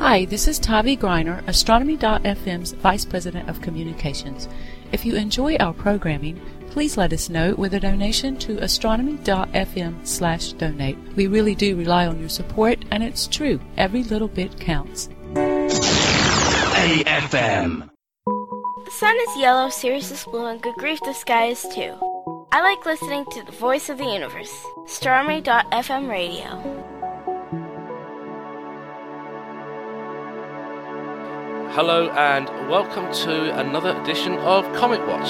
Hi, this is Tavi Greiner, Astronomy.fm's Vice President of Communications. If you enjoy our programming, please let us know with a donation to astronomy.fm/donate. We really do rely on your support, and it's true, every little bit counts. AFM. The sun is yellow, Sirius is blue, and good grief, the sky is too. I like listening to the voice of the universe, Astronomy.fm radio. Hello and welcome to another edition of Comet Watch.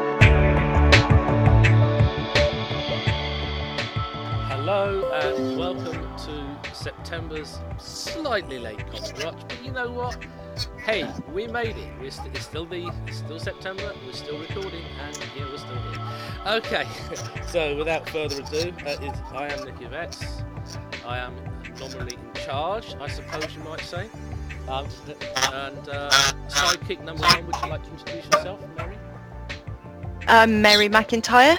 Hello and welcome to September's slightly late Comet Watch, but you know what? Hey, we made it. It's still September. We're still recording, and yeah, we're still here. Okay, so without further ado, I am Nicky Vetts. I am nominally in charge, I suppose you might say. Sidekick number one, would you like to introduce yourself, Mary? I'm Mary McIntyre.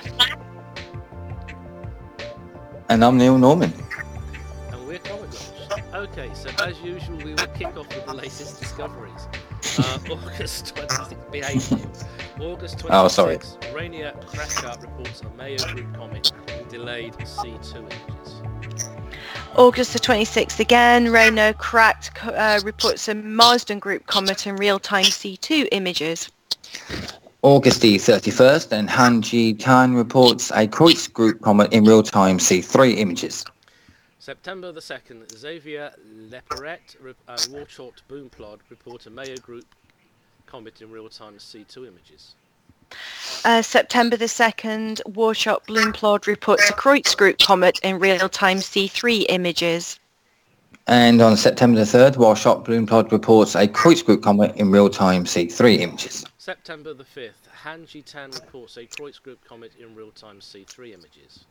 And I'm Neil Norman. And we're Comet Watch. Okay, so as usual, we will kick off with the latest discoveries. August 26th, behave you. August 26th, oh, sorry. Rainier Cracker reports a Mayo Group comet with delayed C2 images. August the 26th again, Rainier Cracked reports a Marsden Group comet in real-time C2 images. August the 31st, and Han Ji-tan reports a Kreutz Group comet in real-time C3 images. September the 2nd, Xavier Leperette and Warchort Boomplod report a Mayo Group comet in real-time C2 images. September the 2nd, Warshot Bloomplod reports a Kreutz Group comet in real-time C3 images. And on September the 3rd, Warshot Bloomplod reports a Kreutz Group comet in real-time C3 images. September the 5th, Han Ji-tan reports a Kreutz Group comet in real-time C3 images.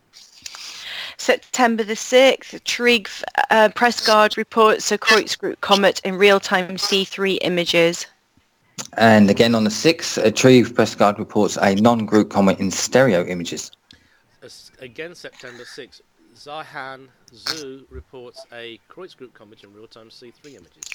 September the 6th, Trig Presgaard reports a Kreutz Group comet in real-time C3 images. And again on the 6th, Trig Presgaard reports a non-group comet in stereo images. Again September 6th, Zihan Zhu reports a Kreutz Group comet in real-time C3 images.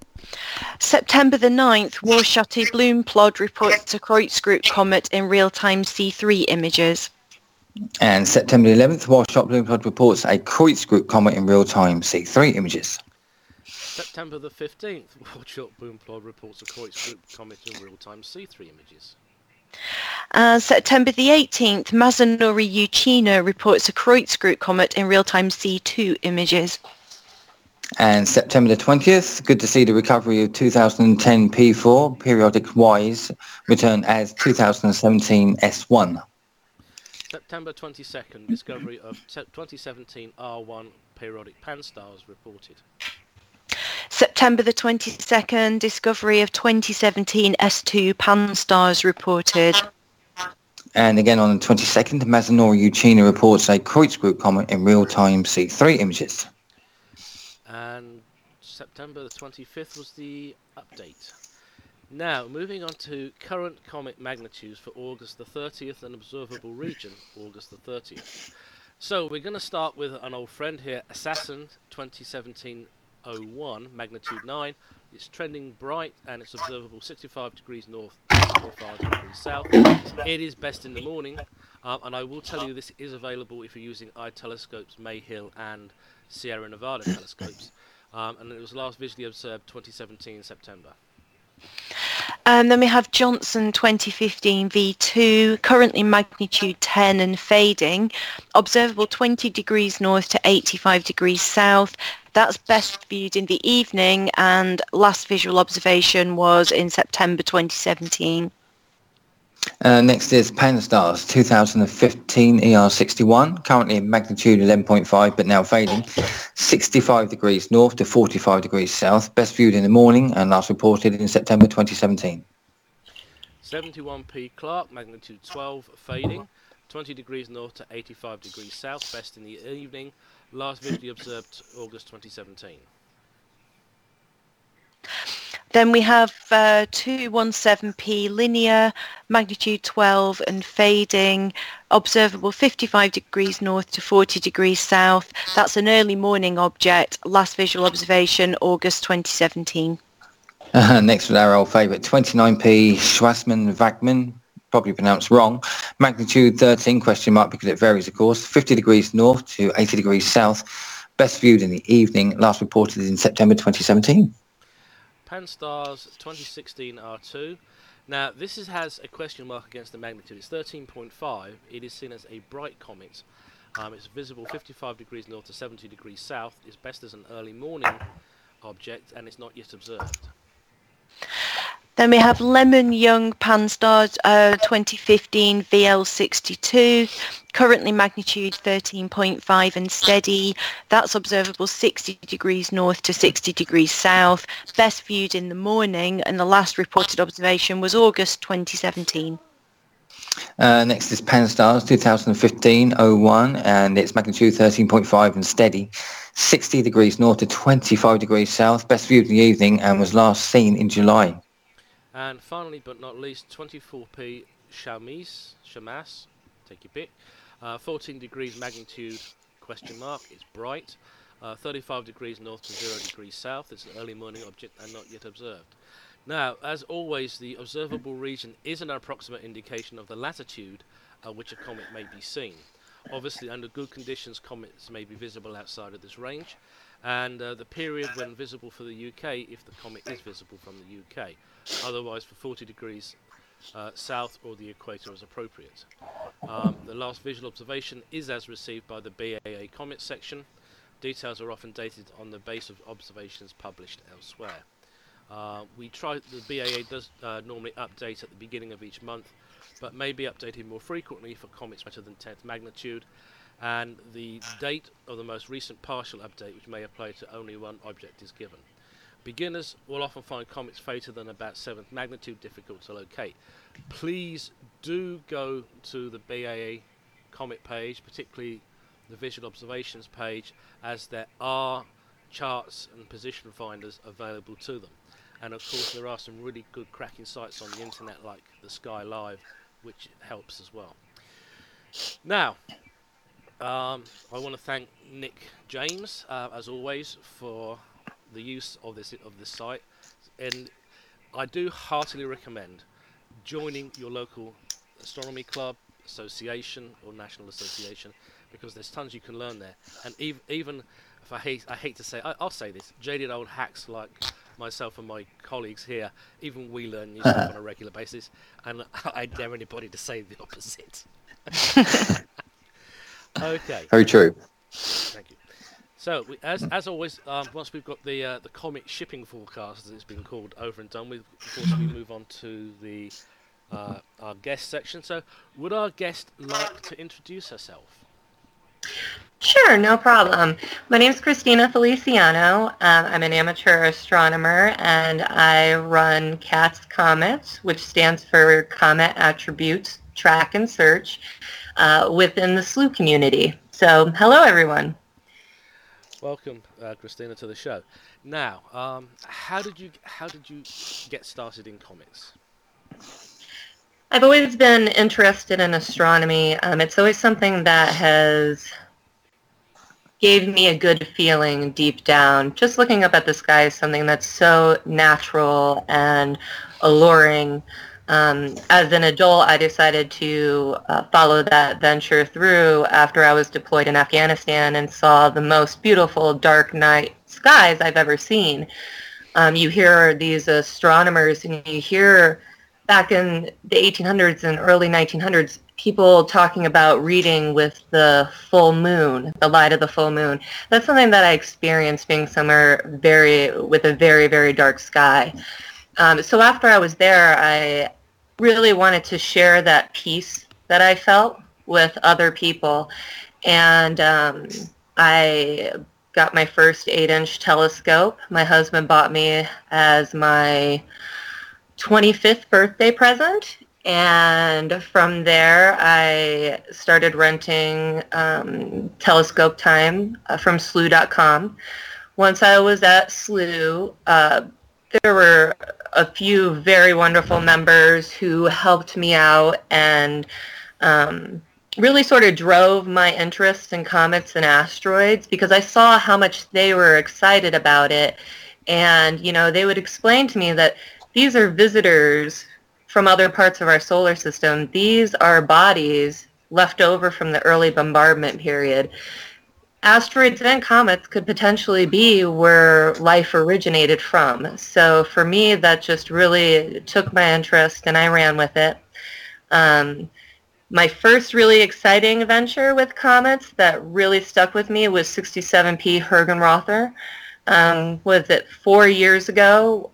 September the 9th, Warshot Bloomplod reports a Kreutz Group comet in real-time C3 images. And September the 11th, Warshot Bloomplod reports a Kreutz Group comet in real-time C3 images. September the 15th, Warshot Boomplod reports a Kreutz Group comet in real-time C3 images. September the 18th, Masanori Yuchino reports a Kreutz Group comet in real-time C2 images. And September the 20th, good to see the recovery of 2010 P4 periodic wise return as 2017 S1. September 22nd, discovery of 2017 R1 periodic pan-stars reported. September the 22nd, discovery of 2017 S2 pan-stars reported. And again on the 22nd, Masanori Yuchino reports a Kreutz Group comet in real-time C3 images. And September the 25th was the update. Now, moving on to current comet magnitudes for August the 30th and observable region, August the 30th. So we're going to start with an old friend here, Assassin 2017-01, magnitude 9. It's trending bright and it's observable 65 degrees north, 45 degrees south. It is best in the morning, and I will tell you this is available if you're using iTelescope's Mayhill and Sierra Nevada telescopes. And it was last visually observed 2017 September. And then we have Johnson 2015 V2, currently magnitude 10 and fading, observable 20 degrees north to 85 degrees south. That's best viewed in the evening, and last visual observation was in September 2017. Next is Pan-STARRS 2015 ER61, currently in magnitude 11.5 but now fading, 65 degrees north to 45 degrees south, best viewed in the morning and last reported in September 2017. 71P Clark, magnitude 12, fading, 20 degrees north to 85 degrees south, best in the evening, last visually observed August 2017. Then we have 217P linear, magnitude 12 and fading, observable 55 degrees north to 40 degrees south. That's an early morning object, last visual observation August 2017. Next with our old favourite, 29P Schwarzmann-Wagmann, probably pronounced wrong, magnitude 13, question mark, because it varies of course, 50 degrees north to 80 degrees south, best viewed in the evening, last reported in September 2017. Pan-STARRS 2016 R2. Now, this has a question mark against the magnitude. It's 13.5. It is seen as a bright comet. It's visible 55 degrees north to 70 degrees south. It's best as an early morning object, and it's not yet observed. Then we have Lemon Young Pan-STARRS 2015 VL62, currently magnitude 13.5 and steady. That's observable 60 degrees north to 60 degrees south, best viewed in the morning, and the last reported observation was August 2017. Next is Pan-STARRS 2015-01, and it's magnitude 13.5 and steady, 60 degrees north to 25 degrees south, best viewed in the evening, and was last seen in July. And finally, but not least, 24P Shamas, take your pick. 14 degrees magnitude, question mark, it's bright. 35 degrees north to 0 degrees south. It's an early morning object and not yet observed. Now, as always, the observable region is an approximate indication of the latitude at which a comet may be seen. Obviously, under good conditions, comets may be visible outside of this range, and the period when visible for the UK if the comet is visible from the UK. Otherwise, for 40 degrees south or the equator is appropriate. The last visual observation is as received by the BAA Comet section. Details are often dated on the base of observations published elsewhere. The BAA does normally update at the beginning of each month, but may be updated more frequently for comets greater than 10th magnitude, and the date of the most recent partial update, which may apply to only one object, is given. Beginners will often find comets fainter than about 7th magnitude difficult to locate. Please do go to the BAA Comet page, particularly the visual observations page, as there are charts and position finders available to them. And of course there are some really good cracking sites on the internet like the Sky Live, which helps as well. Now, I want to thank Nick James, as always, for the use of this site, and I do heartily recommend joining your local astronomy club, association, or national association, because there's tons you can learn there. And even if I hate to say, I'll say this: jaded old hacks like myself and my colleagues here, even we learn new stuff on a regular basis, and I dare anybody to say the opposite. Okay. Very true. Thank you. So, as always, once we've got the comet shipping forecast, as it's been called, over and done with, of course, we move on to the our guest section. So, would our guest like to introduce herself? Sure, no problem. My name is Christina Feliciano. I'm an amateur astronomer, and I run CATS Comet, which stands for Comet Attributes Track and Search, within the SLU community. So, hello, everyone. Welcome, Christina, to the show. Now, how did you get started in comets? I've always been interested in astronomy. It's always something that has gave me a good feeling deep down. Just looking up at the sky is something that's so natural and alluring. As an adult, I decided to follow that venture through after I was deployed in Afghanistan and saw the most beautiful dark night skies I've ever seen. You hear these astronomers, and you hear back in the 1800s and early 1900s, people talking about reading with the full moon, the light of the full moon. That's something that I experienced being somewhere with a very, very dark sky. So after I was there, I really wanted to share that peace that I felt with other people. And I got my first 8-inch telescope. My husband bought me as my 25th birthday present. And from there, I started renting telescope time from SLU.com. Once I was at SLU, there were a few very wonderful members who helped me out and really sort of drove my interest in comets and asteroids, because I saw how much they were excited about it. And, you know, they would explain to me that these are visitors from other parts of our solar system. These are bodies left over from the early bombardment period. Asteroids and comets could potentially be where life originated from. So for me, that just really took my interest, and I ran with it. My first really exciting venture with comets that really stuck with me was 67P Hergenrother. Was it 4 years ago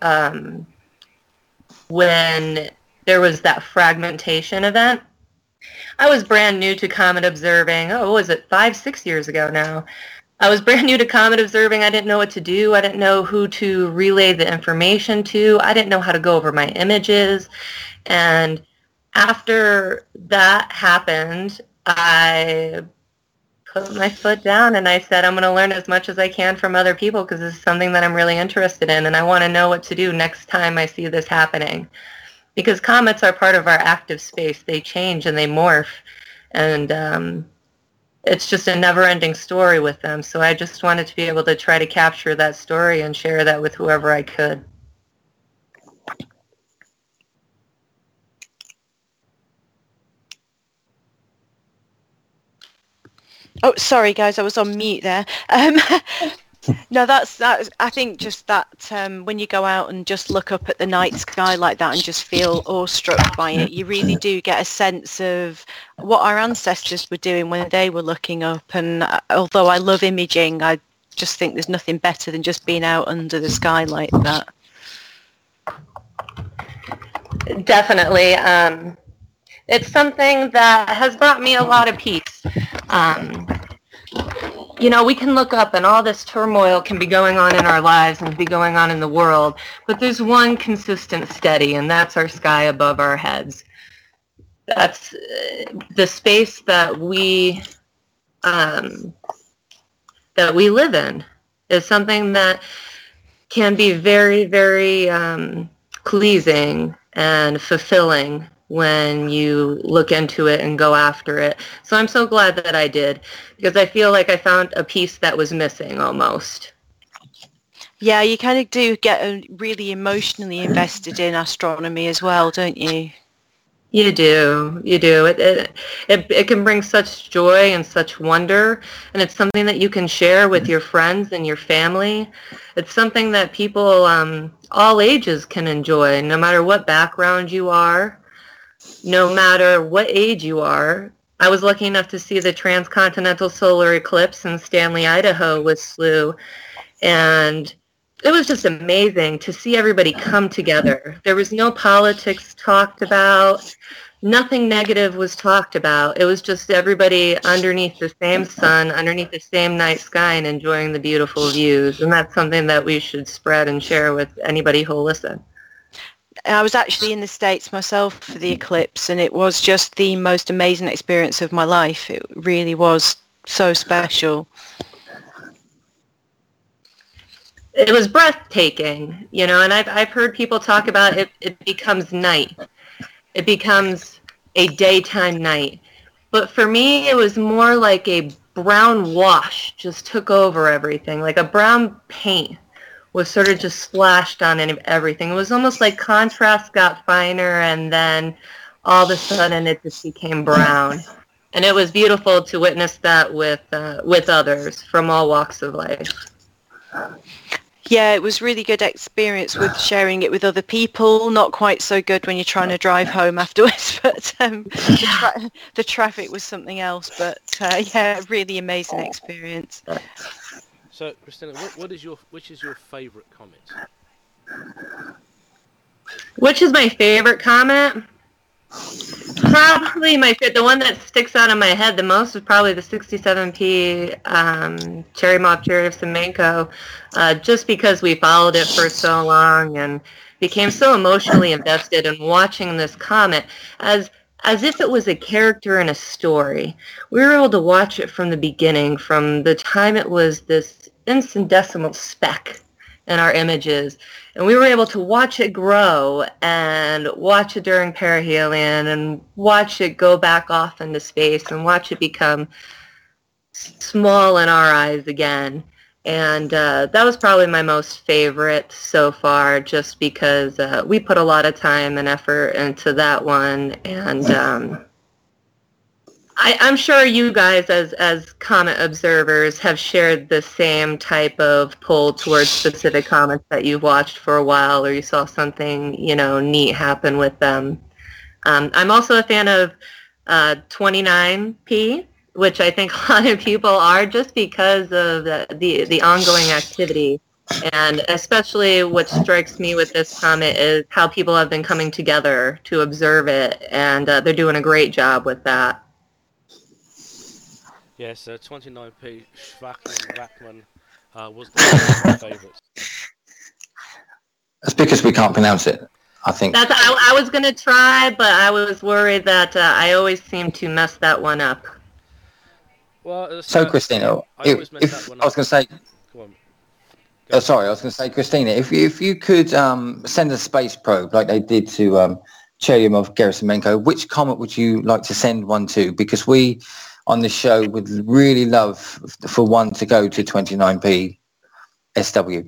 when there was that fragmentation event? I was brand new to comet observing. Was it 5-6 years ago now? I was brand new to comet observing. I didn't know what to do. I didn't know who to relay the information to. I didn't know how to go over my images. And after that happened, I put my foot down and I said, I'm going to learn as much as I can from other people, because this is something that I'm really interested in, and I want to know what to do next time I see this happening. Because comets are part of our active space. They change and they morph, and it's just a never-ending story with them. So I just wanted to be able to try to capture that story and share that with whoever I could. Oh, sorry, guys, I was on mute there. No, that's I think just that when you go out and just look up at the night sky like that and just feel awestruck by it, you really do get a sense of what our ancestors were doing when they were looking up. And although I love imaging, I just think there's nothing better than just being out under the sky like that. Definitely. It's something that has brought me a lot of peace. You know, we can look up and all this turmoil can be going on in our lives and be going on in the world, but there's one consistent steady, and that's our sky above our heads. That's the space that we live in, is something that can be very, very pleasing and fulfilling when you look into it and go after it. So I'm so glad that I did, because I feel like I found a piece that was missing almost. Yeah, you kind of do get really emotionally invested in astronomy as well, don't you? You do. It can bring such joy and such wonder, and it's something that you can share with your friends and your family. It's something that people all ages can enjoy, no matter what background you are. No matter what age you are. I was lucky enough to see the transcontinental solar eclipse in Stanley, Idaho with SLU, and it was just amazing to see everybody come together. There was no politics talked about. Nothing negative was talked about. It was just everybody underneath the same sun, underneath the same night sky, and enjoying the beautiful views. And that's something that we should spread and share with anybody who'll listen. I was actually in the States myself for the eclipse, and it was just the most amazing experience of my life. It really was so special. It was breathtaking, you know, and I've heard people talk about it becomes night. It becomes a daytime night. But for me, it was more like a brown wash just took over everything, like a brown paint was sort of just splashed on everything. It was almost like contrast got finer, and then all of a sudden it just became brown. And it was beautiful to witness that with others from all walks of life. Yeah, it was really good experience with sharing it with other people. Not quite so good when you're trying to drive home afterwards, but the traffic was something else. But yeah, really amazing experience. So, Christina, which is your favourite comet? Which is my favorite comet? Probably the one that sticks out in my head the most is probably the 67P Churyumov-Churyov-Semenko, just because we followed it for so long and became so emotionally invested in watching this comet as if it was a character in a story. We were able to watch it from the beginning, from the time it was this infinitesimal speck in our images. And we were able to watch it grow and watch it during perihelion and watch it go back off into space and watch it become small in our eyes again. And that was probably my most favorite so far, just because we put a lot of time and effort into that one. And I'm sure you guys, as comet observers, have shared the same type of pull towards specific comets that you've watched for a while, or you saw something, neat happen with them. I'm also a fan of 29P, which I think a lot of people are, just because of the ongoing activity. And especially what strikes me with this comet is how people have been coming together to observe it, and they're doing a great job with that. Yes, 29P, Schwackman was one of my favourites. That's because we can't pronounce it, I think. I was going to try, but I was worried that I always seem to mess that one up. Well, so Christina, I was going to say... Go on. Sorry, I was going to say, Christina, if you could send a space probe like they did to Churyumov-Gerasimenko, which comet would you like to send one to? Because we on the show would really love for one to go to 29P SW.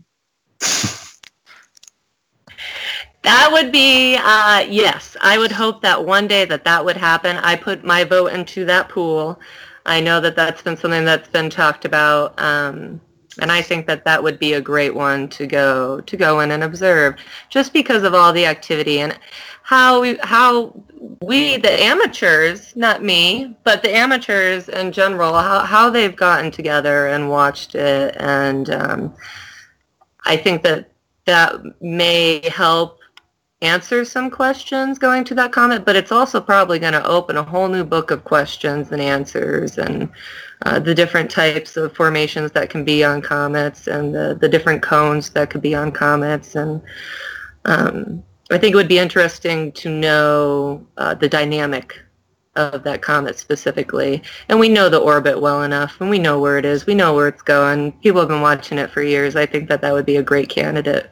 That would be, yes. I would hope that one day that would happen. I put my vote into that pool. I know that that's been something that's been talked about, and I think that would be a great one to go in and observe, just because of all the activity and how we, the amateurs, not me, but the amateurs in general, how they've gotten together and watched it. And I think that may help answer some questions going to that comet, but it's also probably going to open a whole new book of questions and answers, and the different types of formations that can be on comets, and the different cones that could be on comets. And I think it would be interesting to know the dynamic of that comet specifically. And we know the orbit well enough, and we know where it is. We know where it's going. People have been watching it for years. I think that would be a great candidate.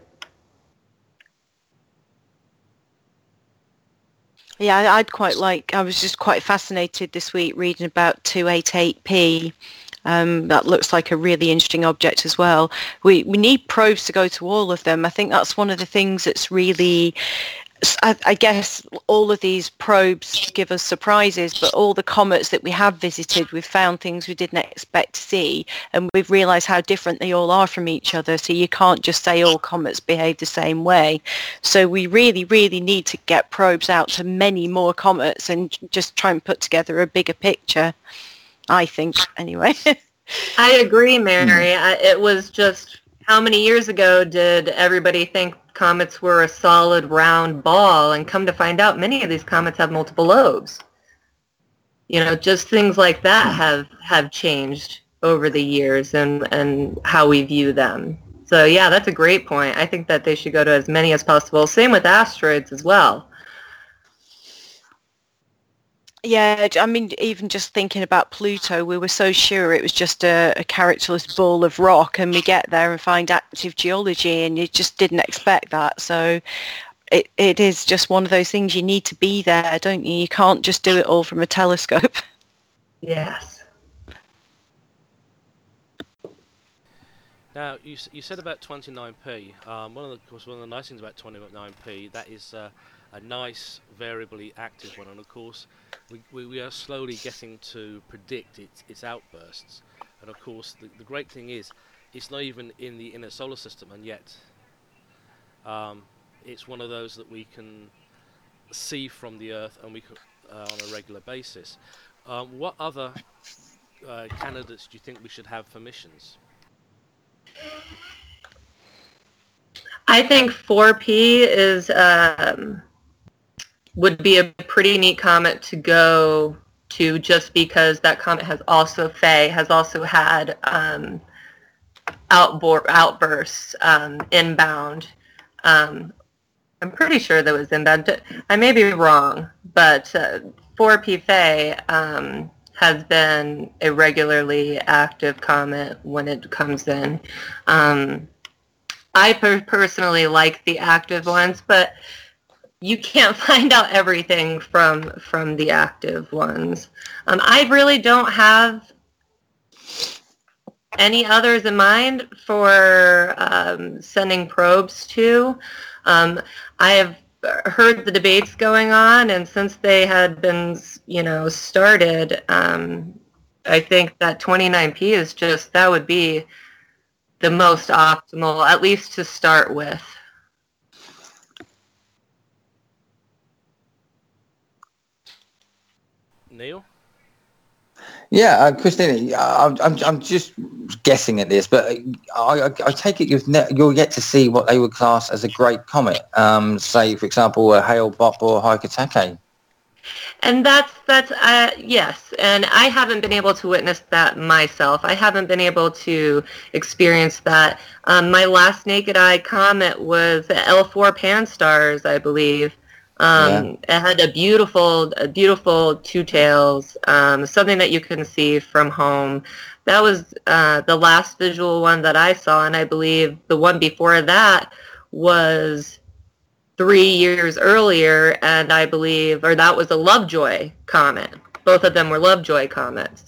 Yeah, I was just quite fascinated this week reading about 288P. That looks like a really interesting object as well. We need probes to go to all of them. I think that's one of the things that's really, I guess all of these probes give us surprises, but all the comets that we have visited, we've found things we didn't expect to see, and we've realised how different they all are from each other. So you can't just say all comets behave the same way. So we really, really need to get probes out to many more comets and just try and put together a bigger picture, I think, anyway. I agree, Mary. It was just, how many years ago did everybody think comets were a solid round ball, and come to find out many of these comets have multiple lobes? Just things like that have changed over the years, and how we view them. So yeah, that's a great point. I think that they should go to as many as possible. Same with asteroids as well. Yeah, I mean, even just thinking about Pluto, we were so sure it was just a characterless ball of rock, and we get there and find active geology, and you just didn't expect that. So it is just one of those things, you need to be there, don't you? You can't just do it all from a telescope. Yes. Now, you said about 29P. One of the nice things about 29P, that is a nice variably active one, and of course we are slowly getting to predict its outbursts. And of course the great thing is it's not even in the inner solar system, and yet it's one of those that we can see from the Earth, and we can, on a regular basis. What other candidates do you think we should have for missions? I think 4P is would be a pretty neat comet to go to, just because that comet has also had outbursts inbound. I'm pretty sure that was inbound. I may be wrong, but 4P Faye has been a regularly active comet when it comes in. I personally like the active ones, but you can't find out everything from the active ones. I really don't have any others in mind for sending probes to. I have heard the debates going on, and since they had been, started, I think that 29p is that would be the most optimal, at least to start with. Neil? Yeah, Christina, I'm just guessing at this, but I take it you're yet to see what they would class as a great comet. Say, for example, a Hale-Bopp or Hyakutake. And that's yes, and I haven't been able to witness that myself. I haven't been able to experience that. My last naked eye comet was L4 Pan-STARRS, I believe. It had a beautiful two tails, something that you can see from home. That was the last visual one that I saw, and I believe the one before that was 3 years earlier, and I believe, or that was a Lovejoy comet. Both of them were Lovejoy comets.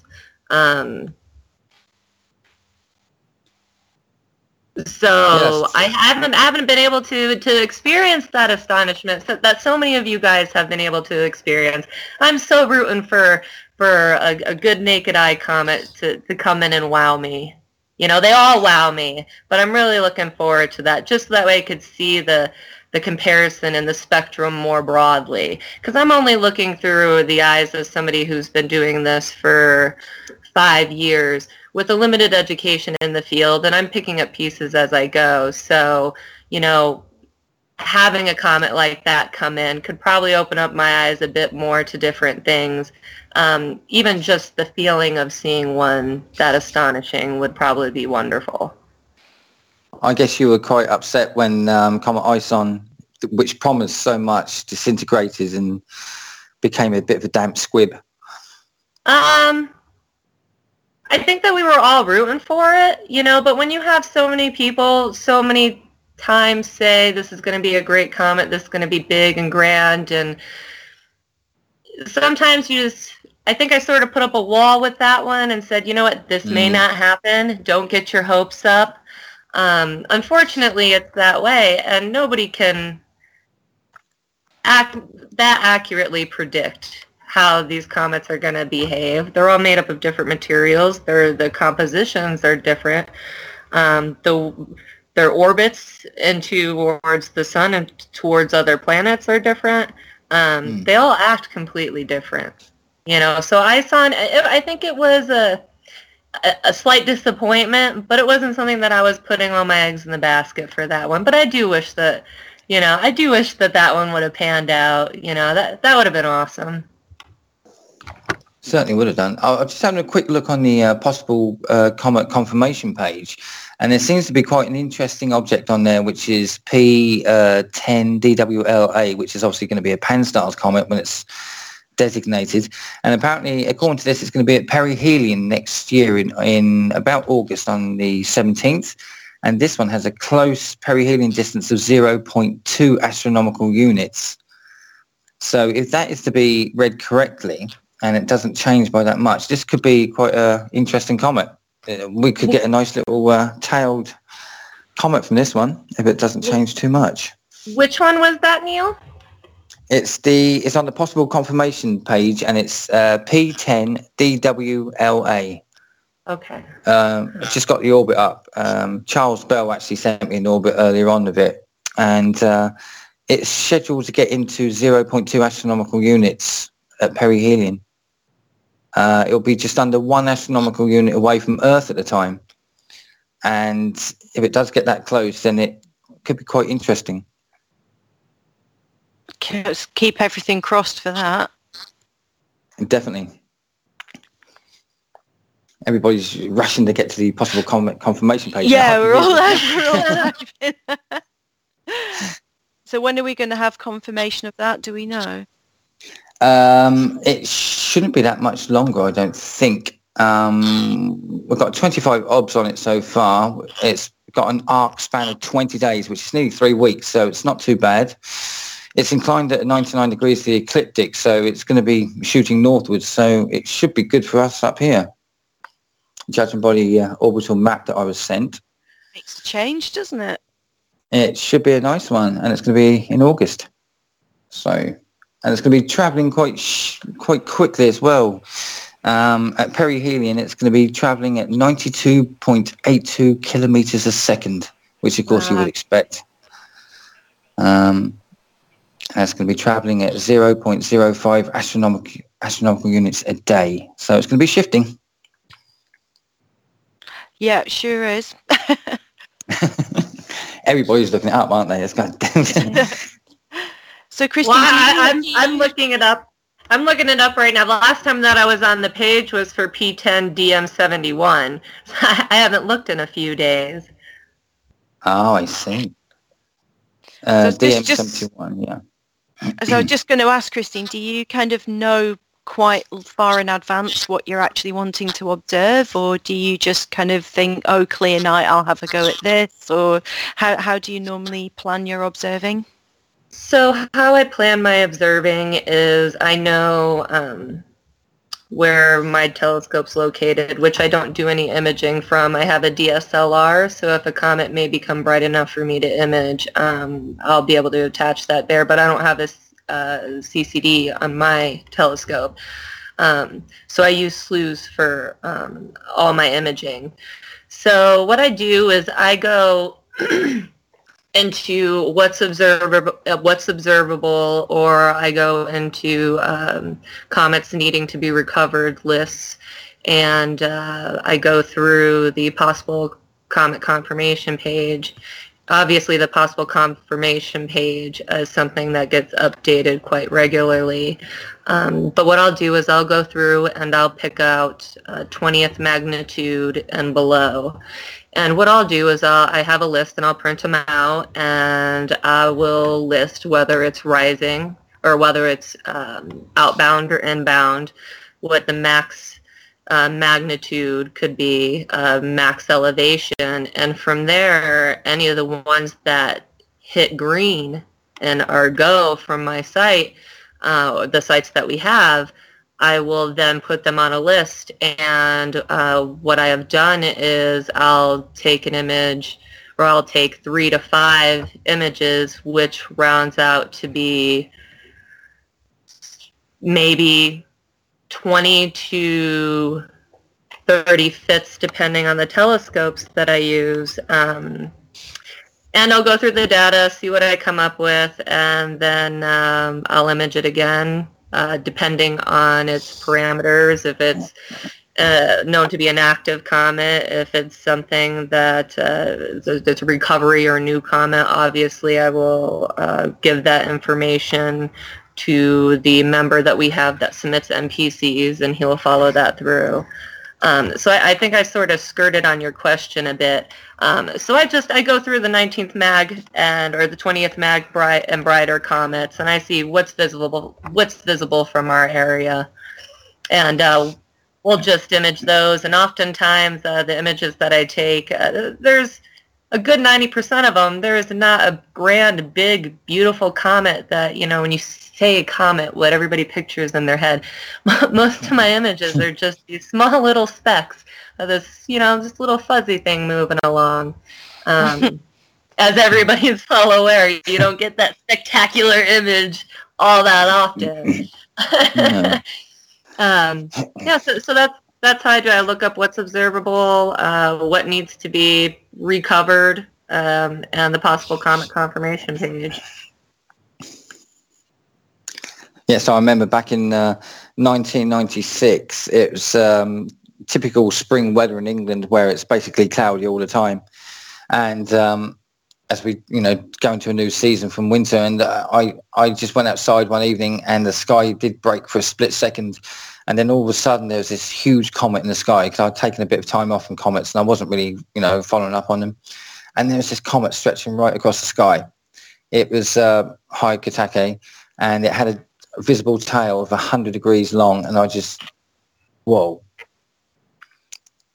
So yes. I haven't been able to experience that astonishment that so many of you guys have been able to experience. I'm so rooting for a good naked eye comet to come in and wow me. They all wow me, but I'm really looking forward to that, just so that way I could see the comparison and the spectrum more broadly. Because I'm only looking through the eyes of somebody who's been doing this for 5 years with a limited education in the field, and I'm picking up pieces as I go. So, having a comet like that come in could probably open up my eyes a bit more to different things. Even just the feeling of seeing one that astonishing would probably be wonderful. I guess you were quite upset when Comet Ison, which promised so much, disintegrated and became a bit of a damp squib. I think that we were all rooting for it, but when you have so many people so many times say this is going to be a great comet, this is going to be big and grand, and sometimes I think I sort of put up a wall with that one and said, you know what, this may not happen, don't get your hopes up. Unfortunately, it's that way, and nobody can accurately predict how these comets are going to behave. They're all made up of different materials. The compositions are different. Their orbits towards the sun and towards other planets are different. They all act completely different. So I think it was a slight disappointment, but it wasn't something that I was putting all my eggs in the basket for that one. But I do wish that, that one would have panned out. That would have been awesome. Certainly would have done. I'm just having a quick look on the possible comet confirmation page, and there seems to be quite an interesting object on there, which is P10 DWLA, which is obviously going to be a Pan-STARRS comet when it's designated. And apparently, according to this, it's going to be at perihelion next year in about August on the 17th. And this one has a close perihelion distance of 0.2 astronomical units. So if that is to be read correctly, and it doesn't change by that much, this could be quite an interesting comet. We could get a nice little tailed comet from this one if it doesn't change too much. Which one was that, Neil? It's on the possible confirmation page, and it's P10 DWLA. Okay. I've just got the orbit up. Charles Bell actually sent me an orbit earlier on of it, and it's scheduled to get into 0.2 astronomical units at perihelion. It'll be just under 1 astronomical unit away from Earth at the time. And if it does get that close, then it could be quite interesting. Keep everything crossed for that. Definitely. Everybody's rushing to get to the possible confirmation page. Yeah, we're all over. So when are we going to have confirmation of that? Do we know? It shouldn't be that much longer, I don't think. We've got 25 OBS on it so far. It's got an arc span of 20 days, which is nearly 3 weeks, so it's not too bad. It's inclined at 99 degrees to the ecliptic, so it's going to be shooting northwards, so it should be good for us up here, judging by the orbital map that I was sent. Makes a change, doesn't it? It should be a nice one, and it's going to be in August. So, and it's going to be travelling quite quickly as well. At perihelion, it's going to be travelling at 92.82 kilometres a second, which of course you would expect. And it's going to be travelling at 0.05 astronomical units a day. So it's going to be shifting. Yeah, it sure is. Everybody's looking it up, aren't they? It's kind of So, Christine, I'm looking it up. I'm looking it up right now. The last time that I was on the page was for P10 DM71. I haven't looked in a few days. Oh, I see. So DM71, yeah. So I was just going to ask, Christine, do you kind of know quite far in advance what you're actually wanting to observe, or do you just kind of think, oh, clear night, I'll have a go at this, or how do you normally plan your observing? So how I plan my observing is I know where my telescope's located, which I don't do any imaging from. I have a DSLR, so if a comet may become bright enough for me to image, I'll be able to attach that there, but I don't have a CCD on my telescope. So I use SLUs for all my imaging. So what I do is I go into what's observable, or I go into comets needing to be recovered lists, and I go through the possible comet confirmation page. Obviously, the possible confirmation page is something that gets updated quite regularly. But what I'll do is I'll go through and I'll pick out 20th magnitude and below. And what I'll do is I have a list and I'll print them out, and I will list whether it's rising or whether it's outbound or inbound, what the max magnitude could be, max elevation, and from there, any of the ones that hit green and are go from my site, the sites that we have, I will then put them on a list, and what I have done is I'll take an image, or I'll take 3 to 5 images, which rounds out to be maybe 20 to 30 fits, depending on the telescopes that I use. And I'll go through the data, see what I come up with, and then I'll image it again, depending on its parameters. If it's known to be an active comet, if it's something that it's a recovery or a new comet, obviously I will give that information to the member that we have that submits MPCs, and he'll follow that through. So I think I sort of skirted on your question a bit. So I go through the 19th mag or the 20th mag and brighter comets, and I see what's visible from our area, and we'll just image those. And oftentimes the images that I take, there's a good 90% of them, there is not a grand, big, beautiful comet that, when you say comet, what everybody pictures in their head. Most of my images are just these small little specks of this, this little fuzzy thing moving along. As everybody is well aware, you don't get that spectacular image all that often. So that's how I do. I look up what's observable, what needs to be recovered, and the possible comet confirmation page. Yeah, so I remember back in 1996, it was typical spring weather in England, where it's basically cloudy all the time. And as we, go into a new season from winter, and I just went outside one evening, and the sky did break for a split second. And then all of a sudden, there was this huge comet in the sky, because I'd taken a bit of time off from comets, and I wasn't really, following up on them. And there was this comet stretching right across the sky. It was Hyakutake, and it had a visible tail of 100 degrees long, and I just, whoa.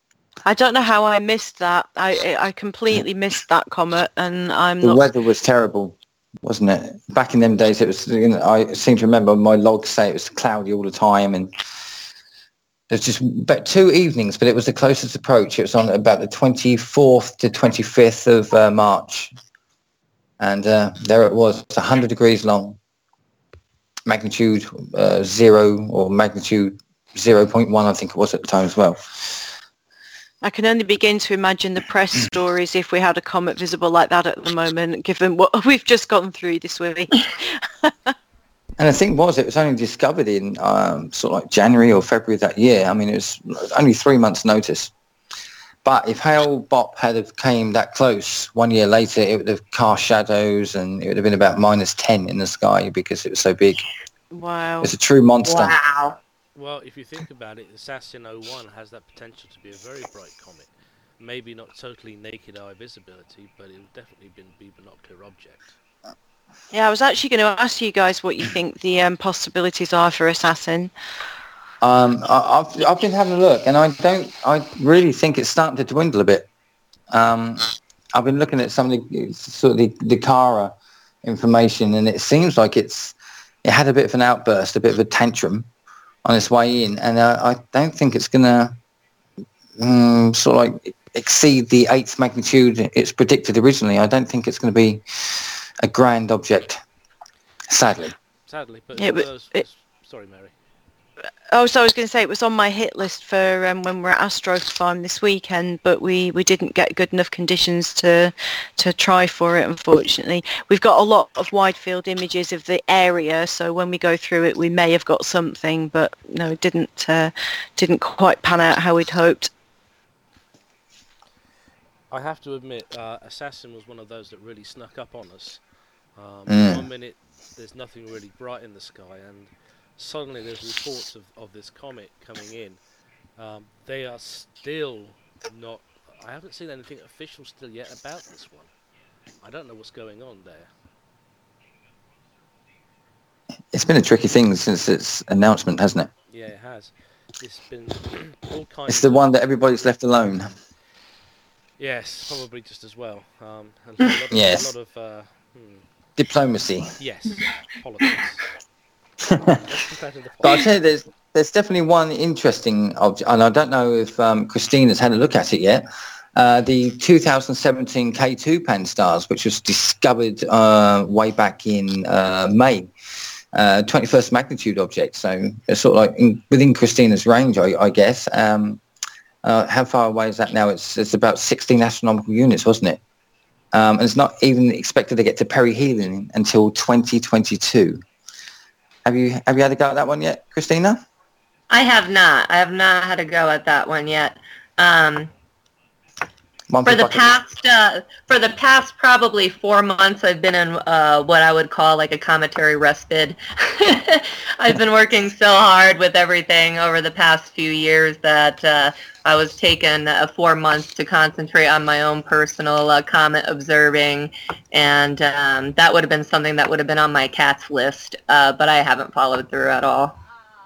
I don't know how I missed that. I completely missed that comet, and I'm The not. weather was terrible, wasn't it? Back in them days, it was. I seem to remember my logs say it was cloudy all the time, and there's just about 2 evenings, but it was the closest approach. It was on about the 24th to 25th of March, and there it was, 100 degrees long, magnitude 0 or magnitude 0.1, I think it was at the time as well. I can only begin to imagine the press stories if we had a comet visible like that at the moment, given what we've just gone through this week. And the thing was, it was only discovered in sort of like January or February of that year. I mean, it was only 3 months' notice. But if Hale-Bopp had have came that close 1 year later, it would have cast shadows, and it would have been about -10 in the sky because it was so big. Wow. It's a true monster. Wow. Well, if you think about it, Assassin 01 has that potential to be a very bright comet. Maybe not totally naked eye visibility, but it will definitely be binocular object. Yeah, I was actually going to ask you guys what you think the possibilities are for Assassin. I've been having a look, and I really think it's starting to dwindle a bit. I've been looking at some of the sort of the Kara information, and it seems like it had a bit of an outburst, a bit of a tantrum on its way in, and I don't think it's going to sort of like exceed the 8th magnitude it's predicted originally. I don't think it's going to be a grand object, sadly. Sadly, but Yeah, sorry, Mary. Oh, so I was going to say it was on my hit list for when we're at Astro Farm this weekend, but we didn't get good enough conditions to try for it, unfortunately. We've got a lot of wide field images of the area, so when we go through it, we may have got something, but no, it didn't quite pan out how we'd hoped. I have to admit, Assassin was one of those that really snuck up on us. 1 minute, there's nothing really bright in the sky, and suddenly there's reports of this comet coming in. They are still not... I haven't seen anything official still yet about this one. I don't know what's going on there. It's been a tricky thing since its announcement, hasn't it? Yeah, it has. It's been all kinds It's the one that everybody's left alone. Yes, probably just as well. Yes. A lot of Diplomacy. yes, politics. But I'll tell you, there's definitely one interesting object, and I don't know if Christina's had a look at it yet. The 2017 K2 Pan-STARRS, which was discovered way back in May. 21st magnitude object, so it's sort of like within Christina's range, I guess. How far away is that now? It's about 16 astronomical units, wasn't it? And it's not even expected to get to perihelion until 2022. Have you had a go at that one yet, Christina? I have not. I have not had a go at that one yet. For the past probably 4 months, I've been in what I would call like a cometary respite. I've been working so hard with everything over the past few years that I was taking 4 months to concentrate on my own personal comet observing, and that would have been something that would have been on my cat's list, but I haven't followed through at all.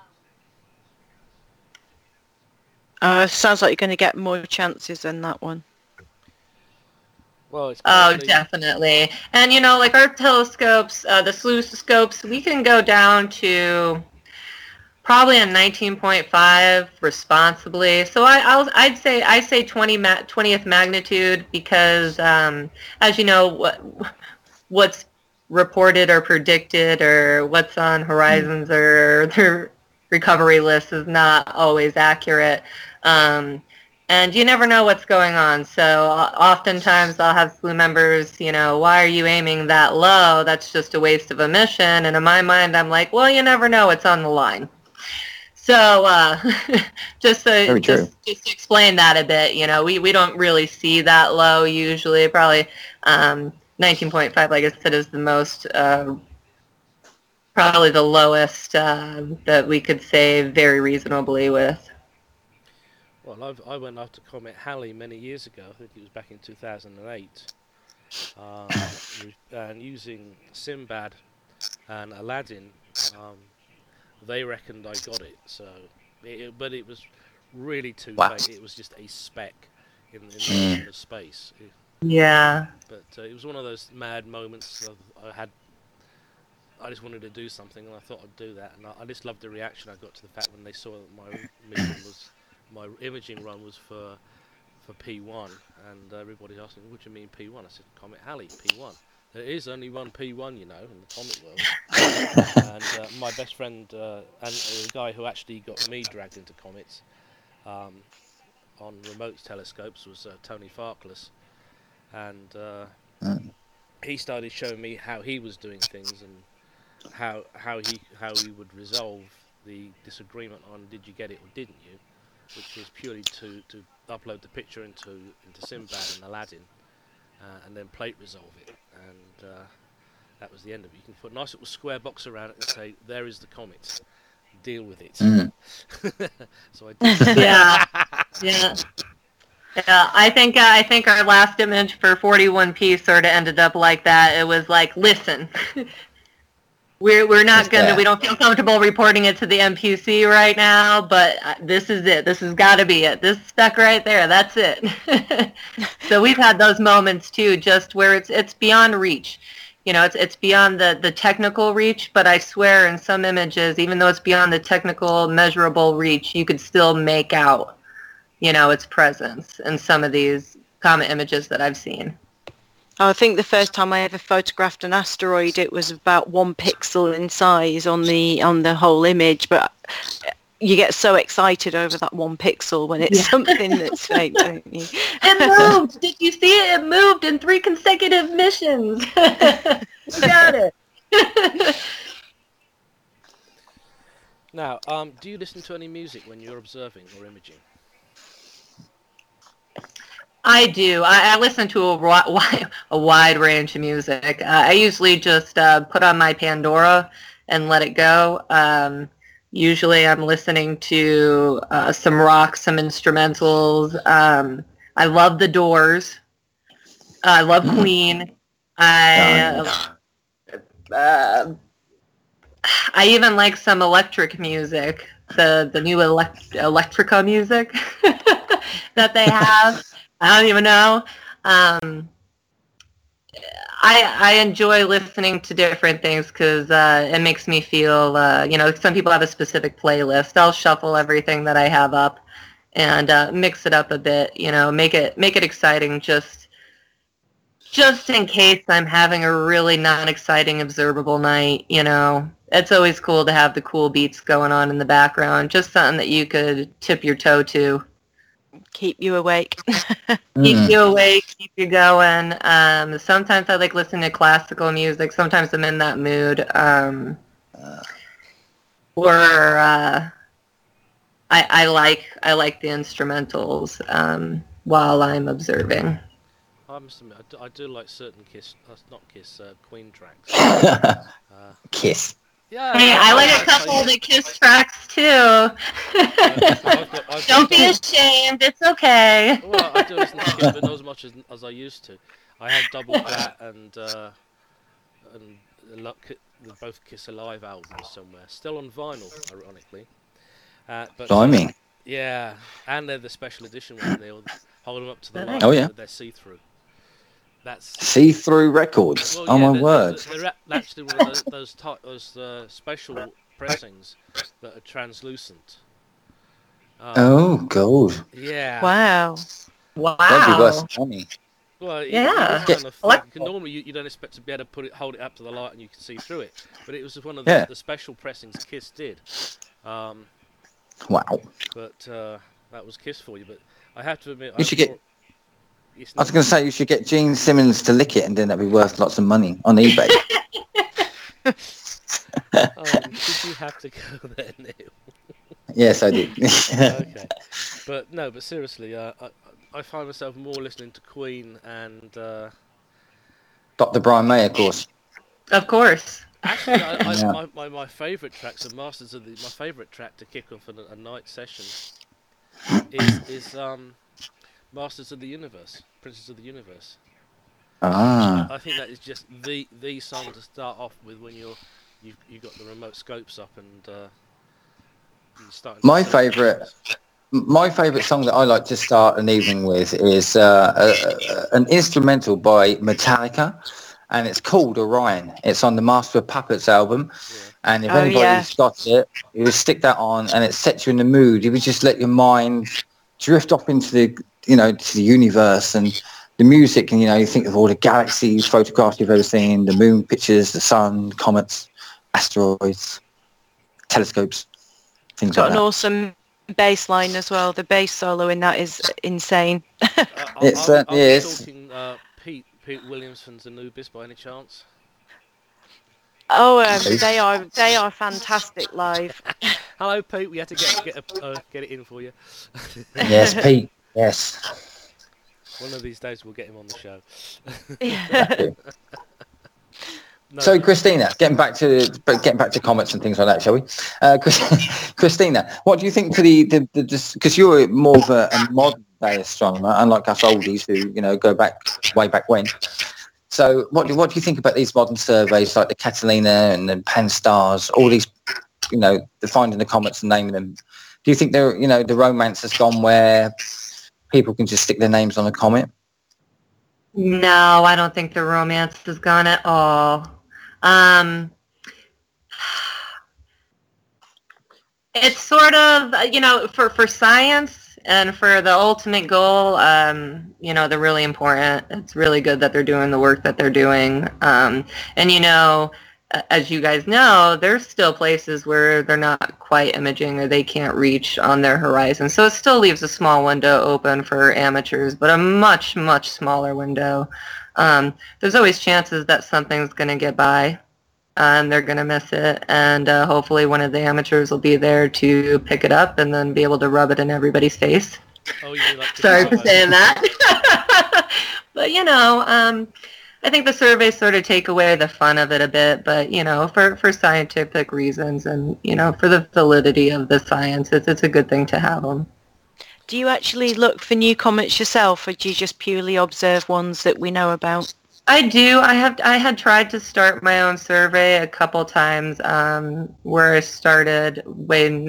Sounds like you're going to get more chances than that one. Well, it's definitely. And, like our telescopes, the SLUScopes, we can go down to probably a 19.5 responsibly. So I say 20th magnitude because, as you know, what's reported or predicted or what's on horizons or their recovery list is not always accurate. And you never know what's going on. So oftentimes I'll have SLU members, why are you aiming that low? That's just a waste of a mission. And in my mind, I'm like, well, you never know what's on the line. So just to explain that a bit, we don't really see that low usually. Probably 19.5, like I said, is the most, probably the lowest that we could say very reasonably with. Well, I went after Comet Halley many years ago. I think it was back in 2008. And using Sinbad and Aladdin, they reckoned I got it. So, but it was really too late. It was just a speck. in the ocean of space. Yeah. But it was one of those mad moments I just wanted to do something, and I thought I'd do that, and I just loved the reaction I got to the fact when they saw that my imaging run was for P1, and everybody asked me, "What do you mean P1?" I said, "Comet Halley, P1. There is only one P1, you know, in the comet world." And my best friend and the guy who actually got me dragged into comets on remote telescopes was Tony Farkless, and he started showing me how he was doing things and how he would resolve the disagreement on did you get it or didn't you, which was purely to upload the picture into Sinbad and Aladdin, and then plate resolve it, and that was the end of it. You can put a nice little square box around it and say, there is the comet, deal with it. So I did. Yeah. I think our last image for 41P sort of ended up like that. It was like, listen, we're not gonna, we don't feel comfortable reporting it to the MPC right now, but this is it. This has got to be it. This spec right there, that's it. So we've had those moments too, just where it's beyond reach. You know, it's beyond the technical reach, but I swear in some images, even though it's beyond the technical measurable reach, you could still make out, you know, its presence in some of these comet images that I've seen. I think the first time I ever photographed an asteroid, it was about 1 pixel in size on the whole image, but you get so excited over that 1 pixel when it's something that's fake, don't you? It moved! Did you see it? It moved in 3 consecutive missions! You got it! Now, do you listen to any music when you're observing or imaging? I do. I listen to a wide range of music. I usually just put on my Pandora and let it go. Usually I'm listening to some rock, some instrumentals. I love The Doors. I love Queen. I even like some electric music, the new Electrica music that they have. I don't even know. I enjoy listening to different things because it makes me feel, you know, some people have a specific playlist. I'll shuffle everything that I have up and mix it up a bit, you know, make it exciting just in case I'm having a really non-exciting observable night, you know. It's always cool to have the cool beats going on in the background, just something that you could tip your toe to. Keep you awake. Keep you awake, keep you going. Sometimes I like listening to classical music. Sometimes I'm in that mood. I like the instrumentals while I'm observing. I must admit, I do like certain Queen tracks. Kiss. Yeah, Hey, I like a couple of the Kiss tracks too. Don't be ashamed. It's okay. Well, I do listen to Kiss, but not as much as I used to. I have doubled that and both Kiss Alive albums somewhere, still on vinyl, ironically. But Blimey. Yeah, and they're the special edition ones. They'll hold them up to the light. Oh yeah. They're see-through. That's see-through records. well, oh yeah, my word! They're actually one of those special pressings that are translucent. Oh god! Yeah. Wow. That'd be worth money. Well, Yeah. Kind of normally you don't expect to be able to hold it up to the light and you can see through it, but it was one of the special pressings Kiss did. Wow. But that was Kiss for you. But I have to admit, I was going to say you should get Gene Simmons to lick it, and then that'd be worth lots of money on eBay. Did you have to go there, Neil? Yes, I did. Okay, but seriously, I find myself more listening to Queen and Dr. Brian May, of course. Of course. Actually, my favourite tracks are Masters of the. My favourite track to kick off a night session is Masters of the Universe, Princes of the Universe. I think that is just the song to start off with when you've got the remote scopes up and you start. My favourite My favourite song that I like to start an evening with is an instrumental by Metallica, and it's called Orion. It's on the Master of Puppets album, and if anybody's got it, you would stick that on, and it sets you in the mood. You would just let your mind drift off into the, to the universe and the music, and you think of all the galaxies, photographs you've ever seen, the moon pictures, the sun, comets, asteroids, telescopes, things It's got like an that. awesome bass line as well. The bass solo in that is insane. It certainly is. Talking Pete Williamson's Anubis by any chance? Oh, they are fantastic live. Hello, Pete. We had to get it in for you. Yes, Pete. Yes. One of these days we'll get him on the show. No. So, Christina, getting back to comments and things like that, shall we? Christina, what do you think for the because you're more of a modern day astronomer, unlike us oldies who go back way back when. So, what do you think about these modern surveys like the Catalina and the Pan-STARRS, all these, the finding the comets and naming them? Do you think the romance has gone where people can just stick their names on a comet? No, I don't think the romance has gone at all. It's sort of, for science and for the ultimate goal, they're really important. It's really good that they're doing the work that they're doing. And, as you guys know, there's still places where they're not quite imaging or they can't reach on their horizon. So it still leaves a small window open for amateurs, but a much, much smaller window. There's always chances that something's going to get by and they're going to miss it. And hopefully one of the amateurs will be there to pick it up and then be able to rub it in everybody's face. Oh, you like Sorry for saying that. But, I think the surveys sort of take away the fun of it a bit, but, for scientific reasons and, for the validity of the science, it's a good thing to have them. Do you actually look for new comets yourself, or do you just purely observe ones that we know about? I do. I had tried to start my own survey a couple times, where I started way in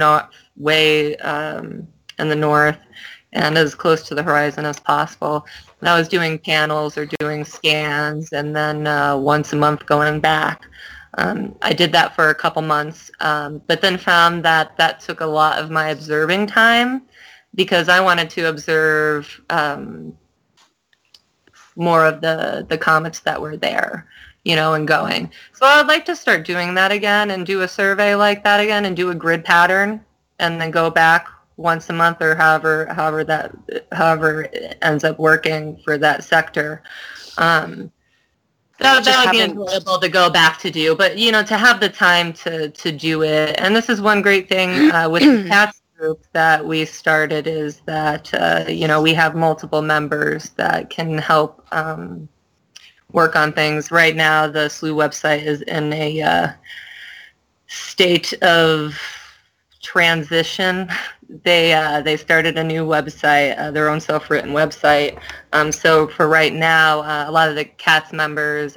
the north and as close to the horizon as possible. And I was doing panels or doing scans, and then once a month going back. I did that for a couple months, but then found that took a lot of my observing time because I wanted to observe more of the comets that were there, and going. So I would like to start doing that again and do a survey like that again and do a grid pattern and then go back once a month or however it ends up working for that sector. That would be enjoyable to go back to do, but to have the time to do it. And this is one great thing with the CATS group that we started is that we have multiple members that can help work on things. Right now, the SLU website is in a state of transition. They started a new website, their own self-written website. So for right now, a lot of the CATS members,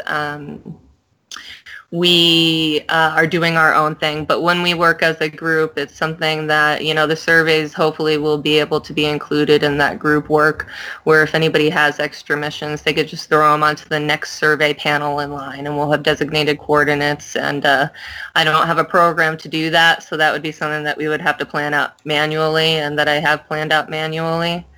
we are doing our own thing. But when we work as a group, it's something that, the surveys hopefully will be able to be included in that group work, where if anybody has extra missions, they could just throw them onto the next survey panel in line, and we'll have designated coordinates. And I don't have a program to do that, so that would be something that we would have to plan out manually, and that I have planned out manually.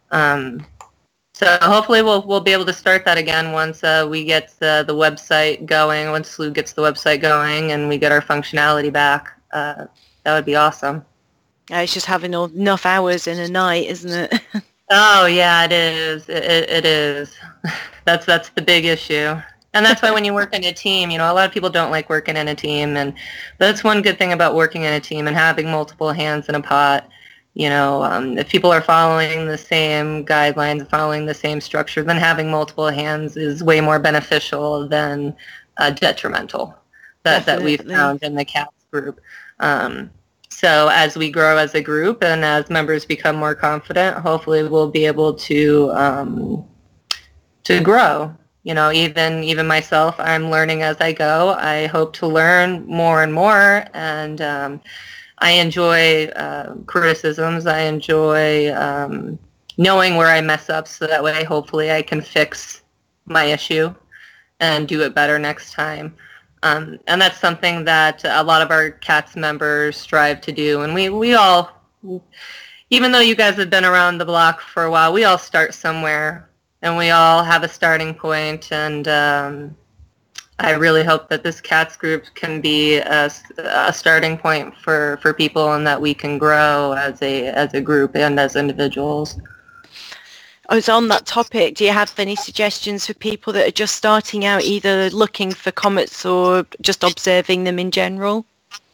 So hopefully we'll be able to start that again once we get the website going, once SLU gets the website going and we get our functionality back. That would be awesome. It's just having enough hours in a night, isn't it? Oh, yeah, it is. It is. That's the big issue. And that's why when you work in a team, a lot of people don't like working in a team. But that's one good thing about working in a team and having multiple hands in a pot. If people are following the same guidelines, following the same structure, then having multiple hands is way more beneficial than detrimental that we've found in the CATS group. So as we grow as a group and as members become more confident, hopefully we'll be able to grow. Even myself, I'm learning as I go. I hope to learn more and more, and I enjoy criticisms. I enjoy knowing where I mess up, so that way hopefully I can fix my issue and do it better next time. And that's something that a lot of our CATS members strive to do. And we all, even though you guys have been around the block for a while, we all start somewhere, and we all have a starting point. And I really hope that this CATS group can be a starting point for people, and that we can grow as a group and as individuals. I was on that topic. Do you have any suggestions for people that are just starting out, either looking for comets or just observing them in general?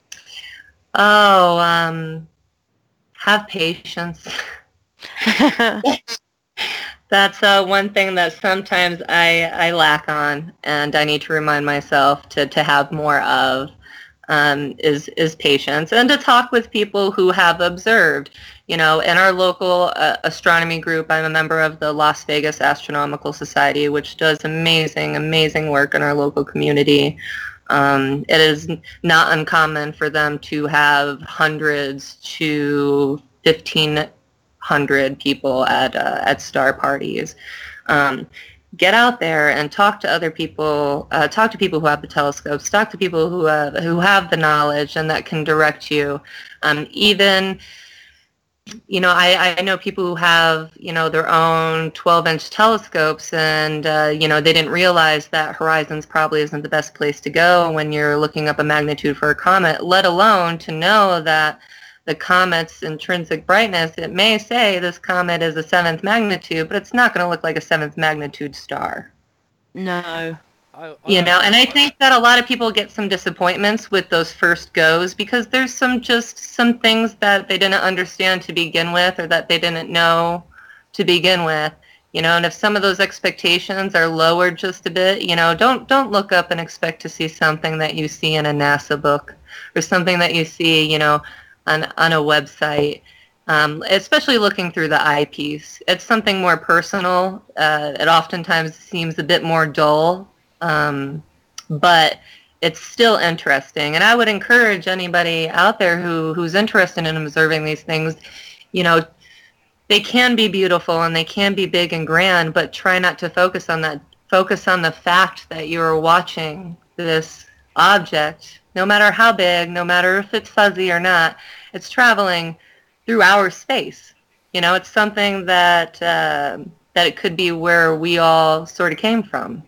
Oh, have patience. That's one thing that sometimes I lack on, and I need to remind myself to have more of, is patience, and to talk with people who have observed. You know, in our local astronomy group, I'm a member of the Las Vegas Astronomical Society, which does amazing work in our local community. It is not uncommon for them to have hundreds to 1,500 people at star parties. Get out there and talk to other people. Talk to people who have the telescopes. Talk to people who have the knowledge and that can direct you. Even, you know, I know people who have, you know, their own 12-inch telescopes, and, you know, they didn't realize that horizons probably isn't the best place to go when you're looking up a magnitude for a comet, let alone to know that the comet's intrinsic brightness, it may say this comet is a 7th magnitude, but it's not going to look like a 7th magnitude star. No. You know, and I think that a lot of people get some disappointments with those first goes, because there's some things that they didn't understand to begin with, or that they didn't know to begin with. You know, and if some of those expectations are lowered just a bit, you know, don't look up and expect to see something that you see in a NASA book, or something that you see, you know, on a website. Especially looking through the eyepiece. It's something more personal. It oftentimes seems a bit more dull. But it's still interesting, and I would encourage anybody out there who's interested in observing these things. You know, they can be beautiful and they can be big and grand, but try not to focus on that. Focus on the fact that you're watching this object, no matter how big, no matter if it's fuzzy or not. It's traveling through outer space. You know, it's something that it could be where we all sort of came from.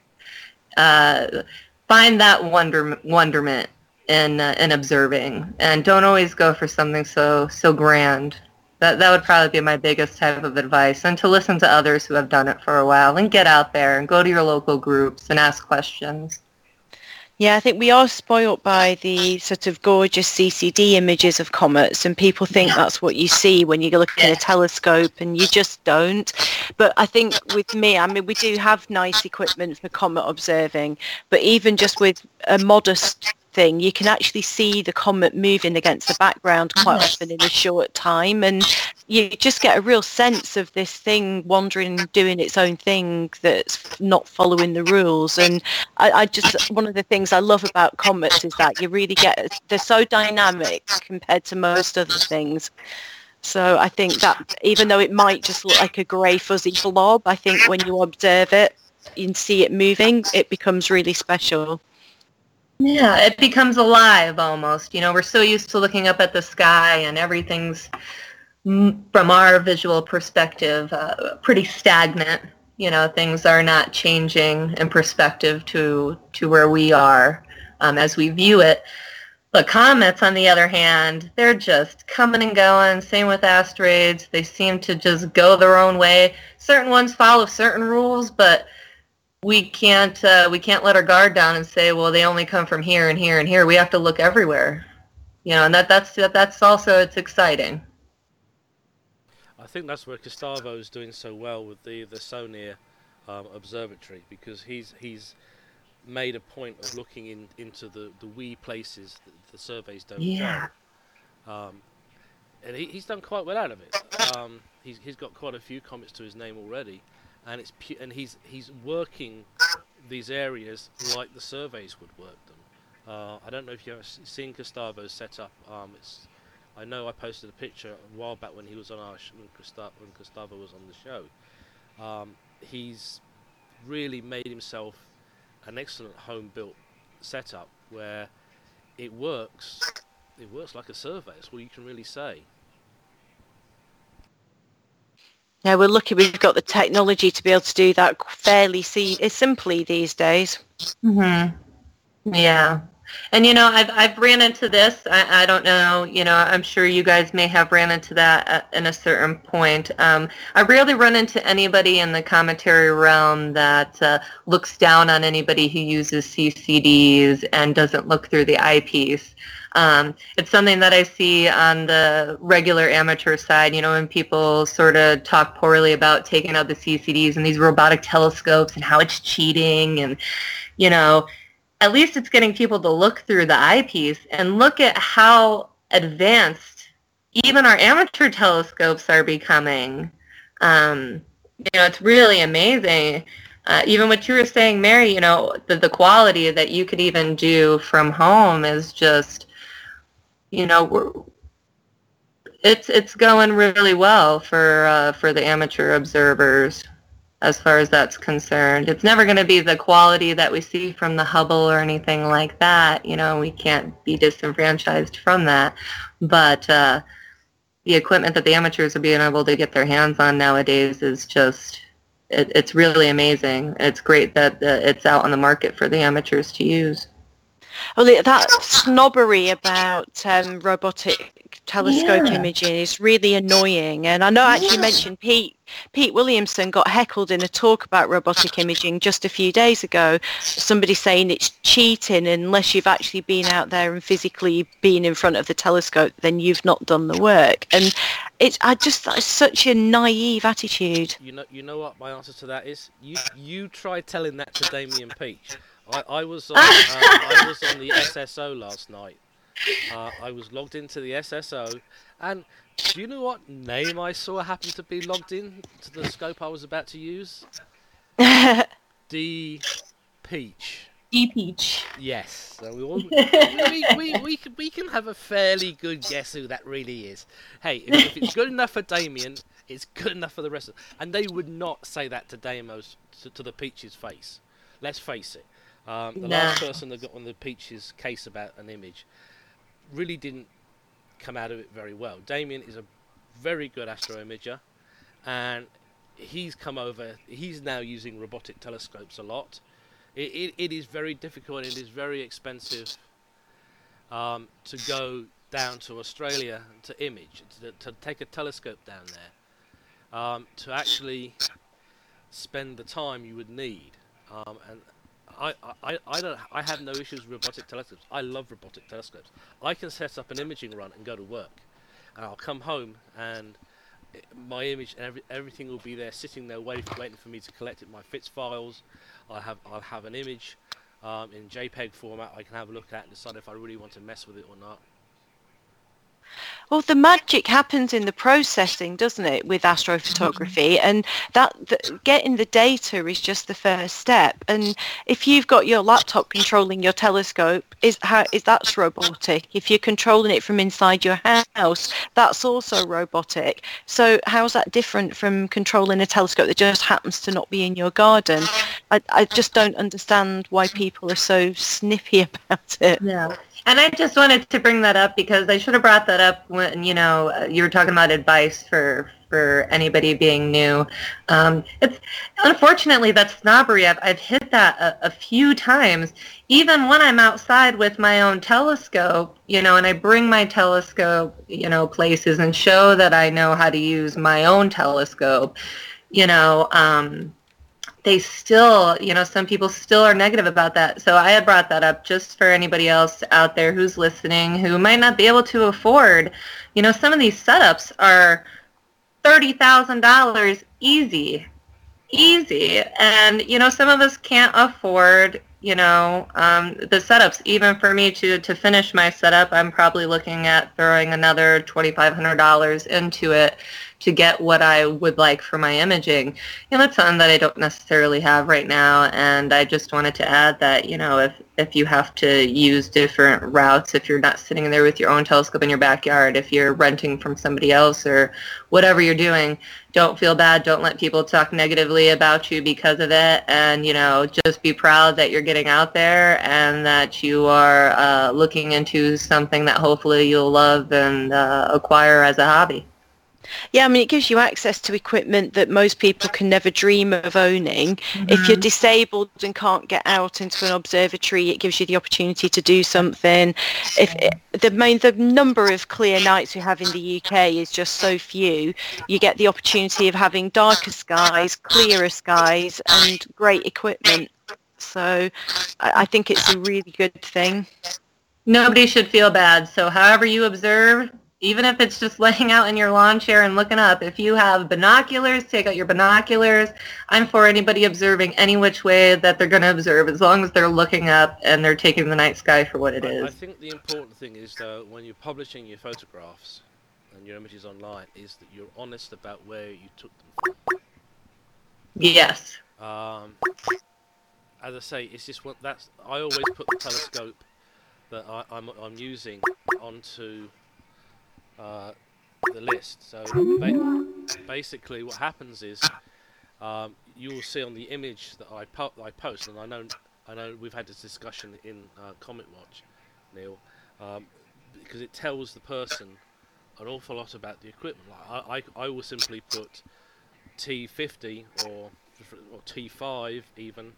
Find that wonderment in observing, and don't always go for something so grand. That would probably be my biggest type of advice, and to listen to others who have done it for a while, and get out there and go to your local groups and ask questions. Yeah, I think we are spoilt by the sort of gorgeous CCD images of comets, and people think that's what you see when you look at a telescope, and you just don't. But I think with me, I mean, we do have nice equipment for comet observing, but even just with a modest thing, you can actually see the comet moving against the background quite often in a short time, and you just get a real sense of this thing wandering, doing its own thing that's not following the rules. And I just, one of the things I love about comets is that you really get, they're so dynamic compared to most other things. So I think that even though it might just look like a grey fuzzy blob, I think when you observe it and see it moving, it becomes really special. Yeah, it becomes alive almost. You know, we're so used to looking up at the sky, and everything's, from our visual perspective, pretty stagnant. You know, things are not changing in perspective to where we are as we view it. But comets, on the other hand, they're just coming and going. Same with asteroids. They seem to just go their own way. Certain ones follow certain rules, but we can't let our guard down and say, well, they only come from here and here and here. We have to look everywhere. You know, and that's also, it's exciting. I think that's where Gustavo's doing so well with the Sonier observatory, because he's made a point of looking into the wee places that the surveys don't go. And he's done quite well out of it. He's got quite a few comets to his name already, and he's working these areas like the surveys would work them. I don't know if you've ever seen Gustavo's setup. I know I posted a picture a while back when he was on our when Gustavo was on the show. He's really made himself an excellent home-built setup where it works. It works like a survey. That's all you can really say. Yeah, we're lucky we've got the technology to be able to do that fairly simply these days. Mm-hmm. Yeah. And, I've ran into this. I don't know, I'm sure you guys may have ran into that in a certain point. I rarely run into anybody in the commentary realm that looks down on anybody who uses CCDs and doesn't look through the eyepiece. It's something that I see on the regular amateur side, when people sort of talk poorly about taking out the CCDs and these robotic telescopes and how it's cheating and, at least it's getting people to look through the eyepiece and look at how advanced even our amateur telescopes are becoming. It's really amazing. Even what you were saying, Mary, the quality that you could even do from home is just, it's going really well for the amateur observers. As far as that's concerned, it's never going to be the quality that we see from the Hubble or anything like that. We can't be disenfranchised from that. But the equipment that the amateurs are being able to get their hands on nowadays is just, it's really amazing. It's great that it's out on the market for the amateurs to use. Well, that snobbery about robotic telescope imaging is really annoying. And I know I actually mentioned Pete Williamson got heckled in a talk about robotic imaging just a few days ago. Somebody saying it's cheating unless you've actually been out there and physically been in front of the telescope, then you've not done the work. And it's such a naive attitude. You know what my answer to that is? You try telling that to Damien Peach. I was on the SSO last night. I was logged into the SSO, and do you know what name I saw happened to be logged in to the scope I was about to use? D Peach. D Peach. Yes. So we can have a fairly good guess who that really is. Hey, if it's good enough for Damien, it's good enough for the rest of them. And they would not say that to Deimos, to the Peach's face. Let's face it. The last person that got on the Peach's case about an image really didn't come out of it very well. Damien is a very good astro imager, and he's come over. He's now using robotic telescopes a lot. It is very difficult. It is very expensive to go down to Australia to image, to take a telescope down there, to actually spend the time you would need. And I have no issues with robotic telescopes. I love robotic telescopes. I can set up an imaging run and go to work, and I'll come home and my image and everything will be there, sitting there waiting for me to collect it. My FITS files. I'll have an image in JPEG format. I can have a look at and decide if I really want to mess with it or not. Well, the magic happens in the processing, doesn't it, with astrophotography? And getting the data is just the first step. And if you've got your laptop controlling your telescope, that's robotic. If you're controlling it from inside your house, that's also robotic. So how's that different from controlling a telescope that just happens to not be in your garden? I just don't understand why people are so snippy about it. Yeah. And I just wanted to bring that up because I should have brought that up when, you were talking about advice for anybody being new. It's unfortunately, that snobbery, I've hit that a few times, even when I'm outside with my own telescope, and I bring my telescope, places and show that I know how to use my own telescope, they still, some people still are negative about that. So I had brought that up just for anybody else out there who's listening who might not be able to afford, some of these setups are $30,000 easy. And, some of us can't afford, the setups. Even for me to finish my setup, I'm probably looking at throwing another $2,500 into it to get what I would like for my imaging. That's something that I don't necessarily have right now, and I just wanted to add that, if you have to use different routes, if you're not sitting there with your own telescope in your backyard, if you're renting from somebody else or whatever you're doing, don't feel bad. Don't let people talk negatively about you because of it. And, just be proud that you're getting out there and that you are looking into something that hopefully you'll love and acquire as a hobby. Yeah, I mean, it gives you access to equipment that most people can never dream of owning. If you're disabled and can't get out into an observatory, it gives you the opportunity to do something. The number of clear nights we have in the UK is just so few. You get the opportunity of having darker skies, clearer skies, and great equipment. So I think it's a really good thing. Nobody should feel bad. So however you observe, even if it's just laying out in your lawn chair and looking up, if you have binoculars, take out your binoculars. I'm for anybody observing any which way that they're going to observe, as long as they're looking up and they're taking the night sky for what it is. I think the important thing is, though, when you're publishing your photographs and your images online, is that you're honest about where you took them from. Yes. As I say, it's just what I always put the telescope that I'm using onto the list. So basically what happens is you will see on the image that I post, and I know we've had this discussion in Comet Watch, Neil, because it tells the person an awful lot about the equipment. Like I will simply put T50 or T5 even,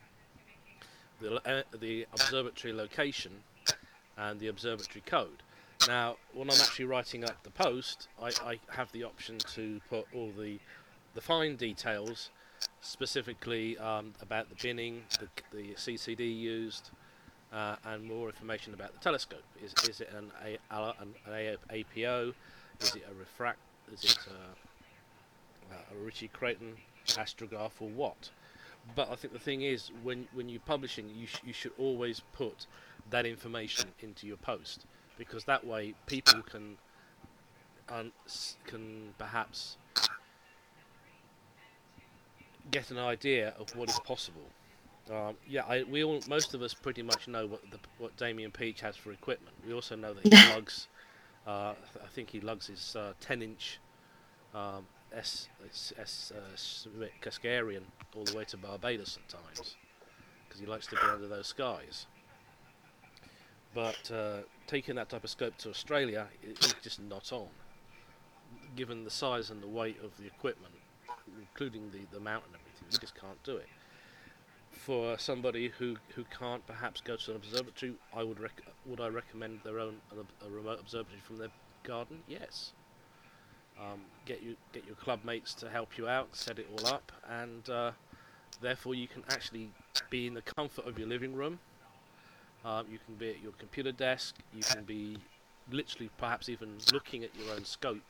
the observatory location and the observatory code. Now, when I'm actually writing up the post, I have the option to put all the fine details, specifically about the binning, the CCD used, and more information about the telescope. Is it an APO? Is it a refract? Is it a Ritchie Creighton astrograph or what? But I think the thing is, when you're publishing, you should always put that information into your post, because that way people can perhaps get an idea of what is possible. Most of us pretty much know what Damien Peach has for equipment. We also know that he lugs. I think he lugs his 10-inch Cascarian all the way to Barbados at times, because he likes to be under those skies. But taking that type of scope to Australia is just not on, given the size and the weight of the equipment, including the mount and everything. You just can't do it. For somebody who can't perhaps go to an observatory, would I recommend their own a remote observatory from their garden? Yes. Get your club mates to help you out, set it all up, and therefore you can actually be in the comfort of your living room. You can be at your computer desk. You can be literally perhaps even looking at your own scope.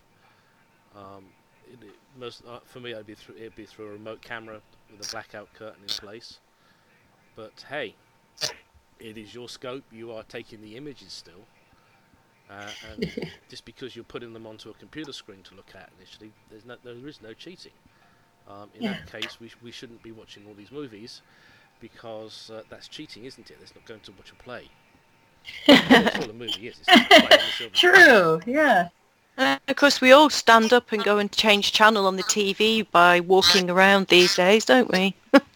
For me, it'd be through a remote camera with a blackout curtain in place. But hey, it is your scope. You are taking the images still, and just because you're putting them onto a computer screen to look at initially, there is no cheating. In that case, we shouldn't be watching all these movies, because that's cheating, isn't it? It's not going to watch a play. That's all a movie is. It's just a play on the silver True. Yeah. Of course, we all stand up and go and change channel on the TV by walking around these days, don't we?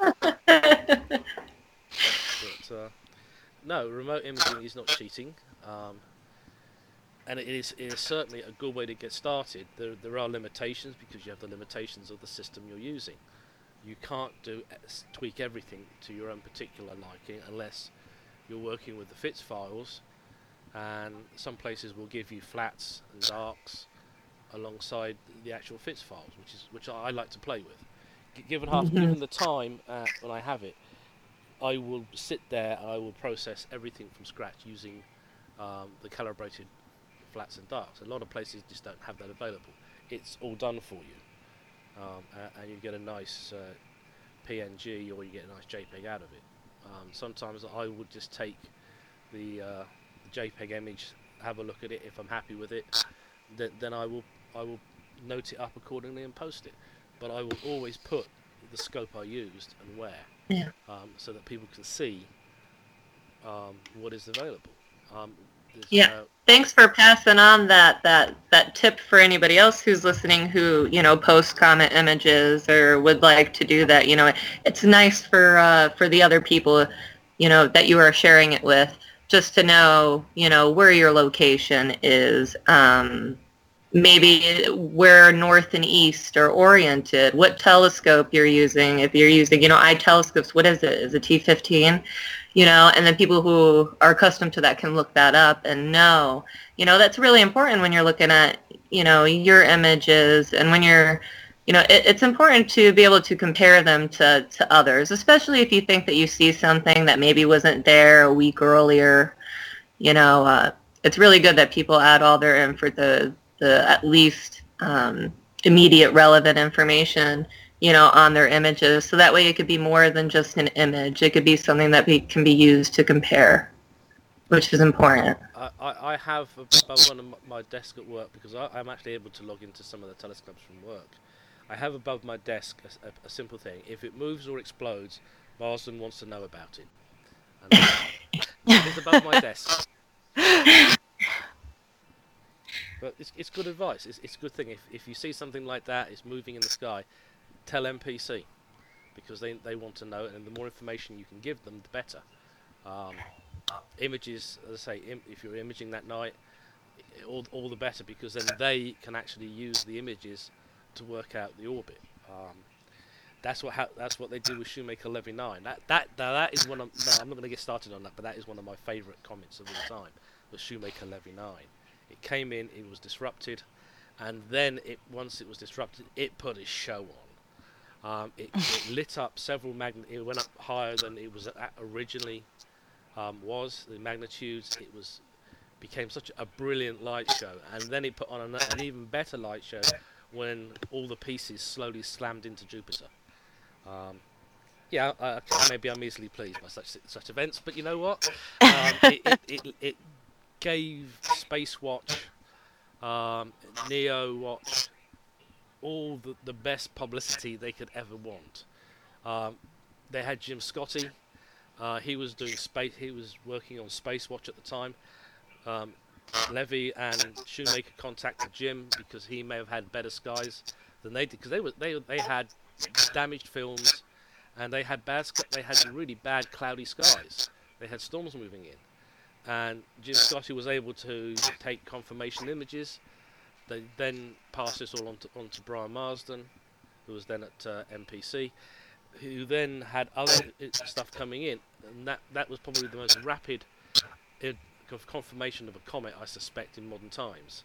But no, remote imaging is not cheating, and it is certainly a good way to get started. There are limitations, because you have the limitations of the system you're using. You can't tweak everything to your own particular liking unless you're working with the FITS files, and some places will give you flats and darks alongside the actual FITS files, which I like to play with. Given the time when I have it, I will sit there and I will process everything from scratch using the calibrated flats and darks. A lot of places just don't have that available. It's all done for you, and you get a nice PNG, or you get a nice JPEG out of it. Sometimes I would just take the JPEG image, have a look at it. If I'm happy with it, then I will note it up accordingly and post it. But I will always put the scope I used and where, so that people can see what is available. Yeah. Thanks for passing on that tip for anybody else who's listening who, post comment images or would like to do that. It's nice for the other people, that you are sharing it with, just to know, where your location is, maybe where north and east are oriented, what telescope you're using. If you're using, eye telescopes, what is it? Is it T15? And then people who are accustomed to that can look that up and know. That's really important when you're looking at, your images, and when you're, it's important to be able to compare them to others, especially if you think that you see something that maybe wasn't there a week earlier. It's really good that people add all their in for the at least immediate relevant information, on their images. So that way it could be more than just an image. It could be something that can be used to compare, which is important. I have above one of my desk at work, because I'm actually able to log into some of the telescopes from work. I have above my desk a simple thing. If it moves or explodes, Marsden wants to know about it. And it's above my desk. But it's good advice. It's a good thing. If you see something like that, it's moving in the sky, tell MPC, because they want to know, and the more information you can give them, the better. Images, as I say, if you're imaging that night, all the better, because then they can actually use the images to work out the orbit. That's what they do with Shoemaker Levy 9. That is one of, no, I'm not going to get started on that, but that is one of my favourite comments of all time, was Shoemaker Levy 9. It came in, it was disrupted, and then once it was disrupted, it put a show on. It lit up several it went up higher than it was originally was. The magnitudes, became such a brilliant light show, and then it put on an even better light show when all the pieces slowly slammed into Jupiter. Okay, maybe I'm easily pleased by such events, but you know what? It gave Space Watch, Neo Watch, all the best publicity they could ever want. They had Jim Scotty. He was doing space. He was working on Space Watch at the time. Levy and Shoemaker contacted Jim because he may have had better skies than they did, because they had damaged films, and they had really bad cloudy skies. They had storms moving in. And Jim Scotty was able to take confirmation images. They then passed this all on to Brian Marsden, who was then at MPC, who then had other stuff coming in, and that was probably the most rapid confirmation of a comet, I suspect, in modern times.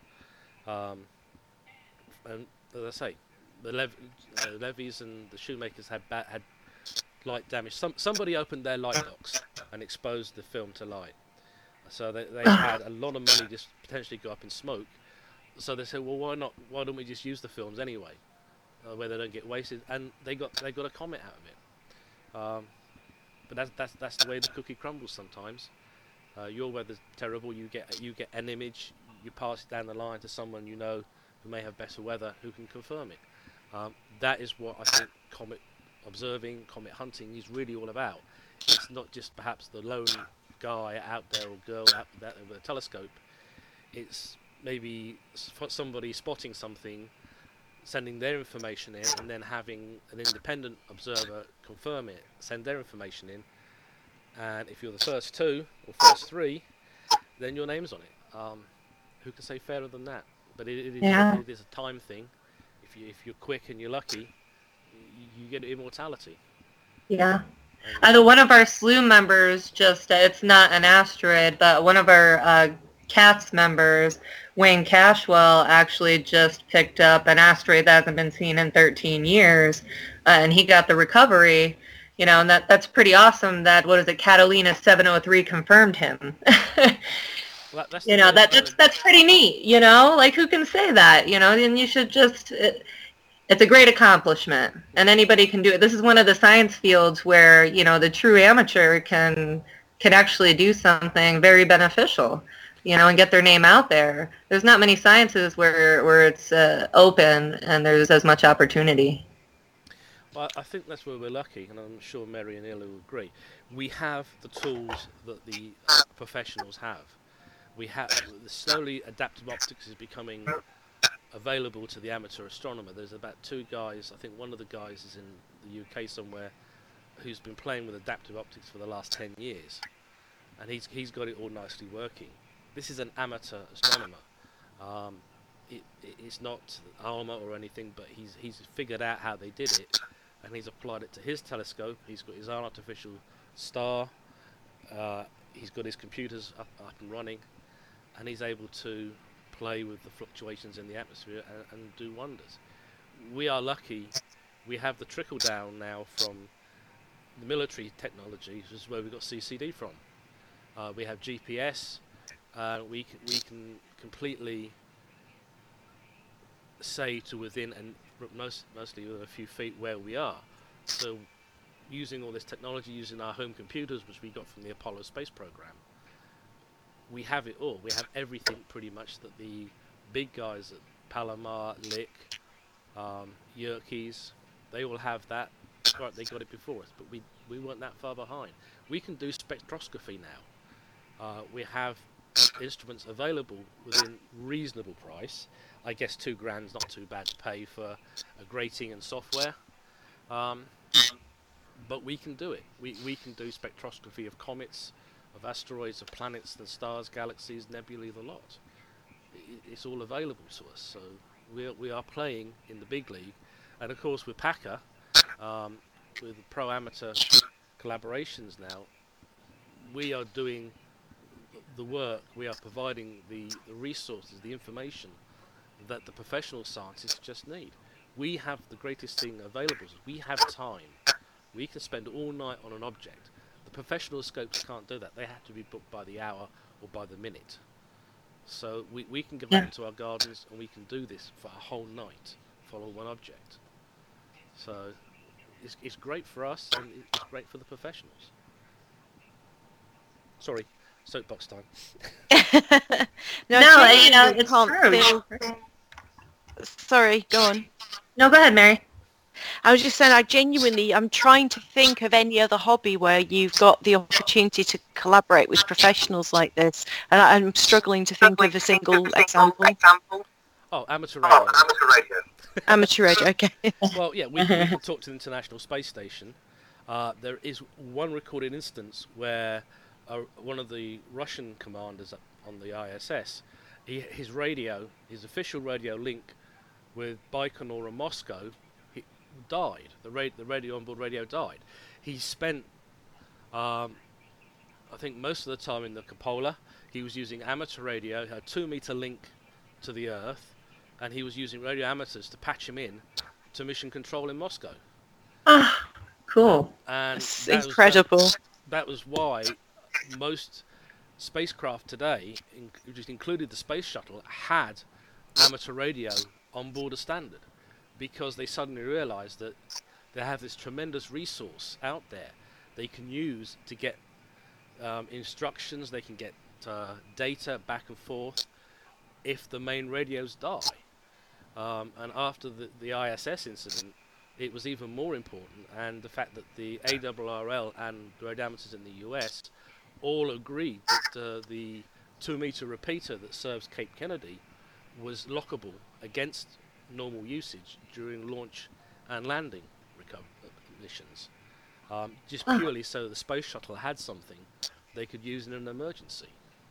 And as I say, the Levies and the Shoemakers had light damage. Somebody opened their light box and exposed the film to light. So they had a lot of money just potentially go up in smoke. So they said, well, why not? Why don't we just use the films anyway, where they don't get wasted? And they got a comet out of it. But that's the way the cookie crumbles sometimes. Your weather's terrible. You get an image, you pass it down the line to someone who may have better weather, who can confirm it. That is what I think comet observing, comet hunting is really all about. It's not just perhaps the lone guy out there or girl out there with a telescope. It's maybe somebody spotting something, sending their information in, and then having an independent observer confirm it, send their information in, and if you're the first two or first three, then your name's on it. Who can say fairer than that? But it is a time thing. If you're quick and you're lucky, you get immortality. Yeah. One of our SLU members it's not an asteroid, but one of our CATS members, Wayne Cashwell, actually just picked up an asteroid that hasn't been seen in 13 years, and he got the recovery, and that's pretty awesome. That, Catalina 703 confirmed him. Well, that's pretty neat, like, who can say that, and you should just... It's a great accomplishment, and anybody can do it. This is one of the science fields where, the true amateur can actually do something very beneficial, and get their name out there. There's not many sciences where it's open and there's as much opportunity. Well, I think that's where we're lucky, and I'm sure Mary and Ella will agree. We have the tools that the professionals have. We have slowly adaptive optics is becoming available to the amateur astronomer. There's about 2 guys. I think one of the guys is in the UK somewhere, who's been playing with adaptive optics for the last 10 years, and he's got it all nicely working. This is an amateur astronomer. It's not Armour or anything, but he's figured out how they did it, and he's applied it to his telescope. He's got his own artificial star. He's got his computers up and running, and he's able to play with the fluctuations in the atmosphere and do wonders. We are lucky. We have the trickle down now from the military technology, which is where we got CCD from. We have GPS. We can completely say to within and mostly within a few feet where we are. So using all this technology, using our home computers, which we got from the Apollo space program, we have it all. We have everything pretty much that the big guys at Palomar, Lick, Yerkes, they all have that. Right, they got it before us, but we weren't that far behind. We can do spectroscopy now. We have instruments available within reasonable price. I guess £2,000 not too bad to pay for a grating and software, but we can do it. We can do spectroscopy of comets, of asteroids, of planets and stars, galaxies, nebulae, the lot. It's all available to us, so we are playing in the big league. And of course with PACA, with pro-amateur collaborations now, we are doing the work. We are providing the resources, the information that the professional scientists just need. We have the greatest thing available. We have time. We can spend all night on an object. The professional scopes can't do that. They have to be booked by the hour or by the minute. So we can go back into our gardens and we can do this for a whole night, follow one object. So it's great for us and it's great for the professionals. Sorry, soapbox time. No, you know, it's true. Sorry, go on. No, go ahead, Mary. I was just saying, I'm trying to think of any other hobby where you've got the opportunity to collaborate with professionals like this, and I'm struggling to think of a single example. Oh, amateur radio. Amateur radio, okay. Well, yeah, we can talk to the International Space Station. There is one recorded instance where one of the Russian commanders on the ISS, his official radio link with Baikonur and Moscow, died. The radio onboard radio died. He spent, I think, most of the time in the cupola. He was using amateur radio, had a 2-meter link to the Earth, and he was using radio amateurs to patch him in to mission control in Moscow. Ah, cool. And that's incredible. That was why most spacecraft today, which included the space shuttle, had amateur radio on board as standard, because they suddenly realized that they have this tremendous resource out there they can use to get instructions, they can get data back and forth if the main radios die. And after the ISS incident, it was even more important, and the fact that the ARRL and the radiometers in the US all agreed that the 2-meter repeater that serves Cape Kennedy was lockable against normal usage during launch and landing missions, just purely so the space shuttle had something they could use in an emergency.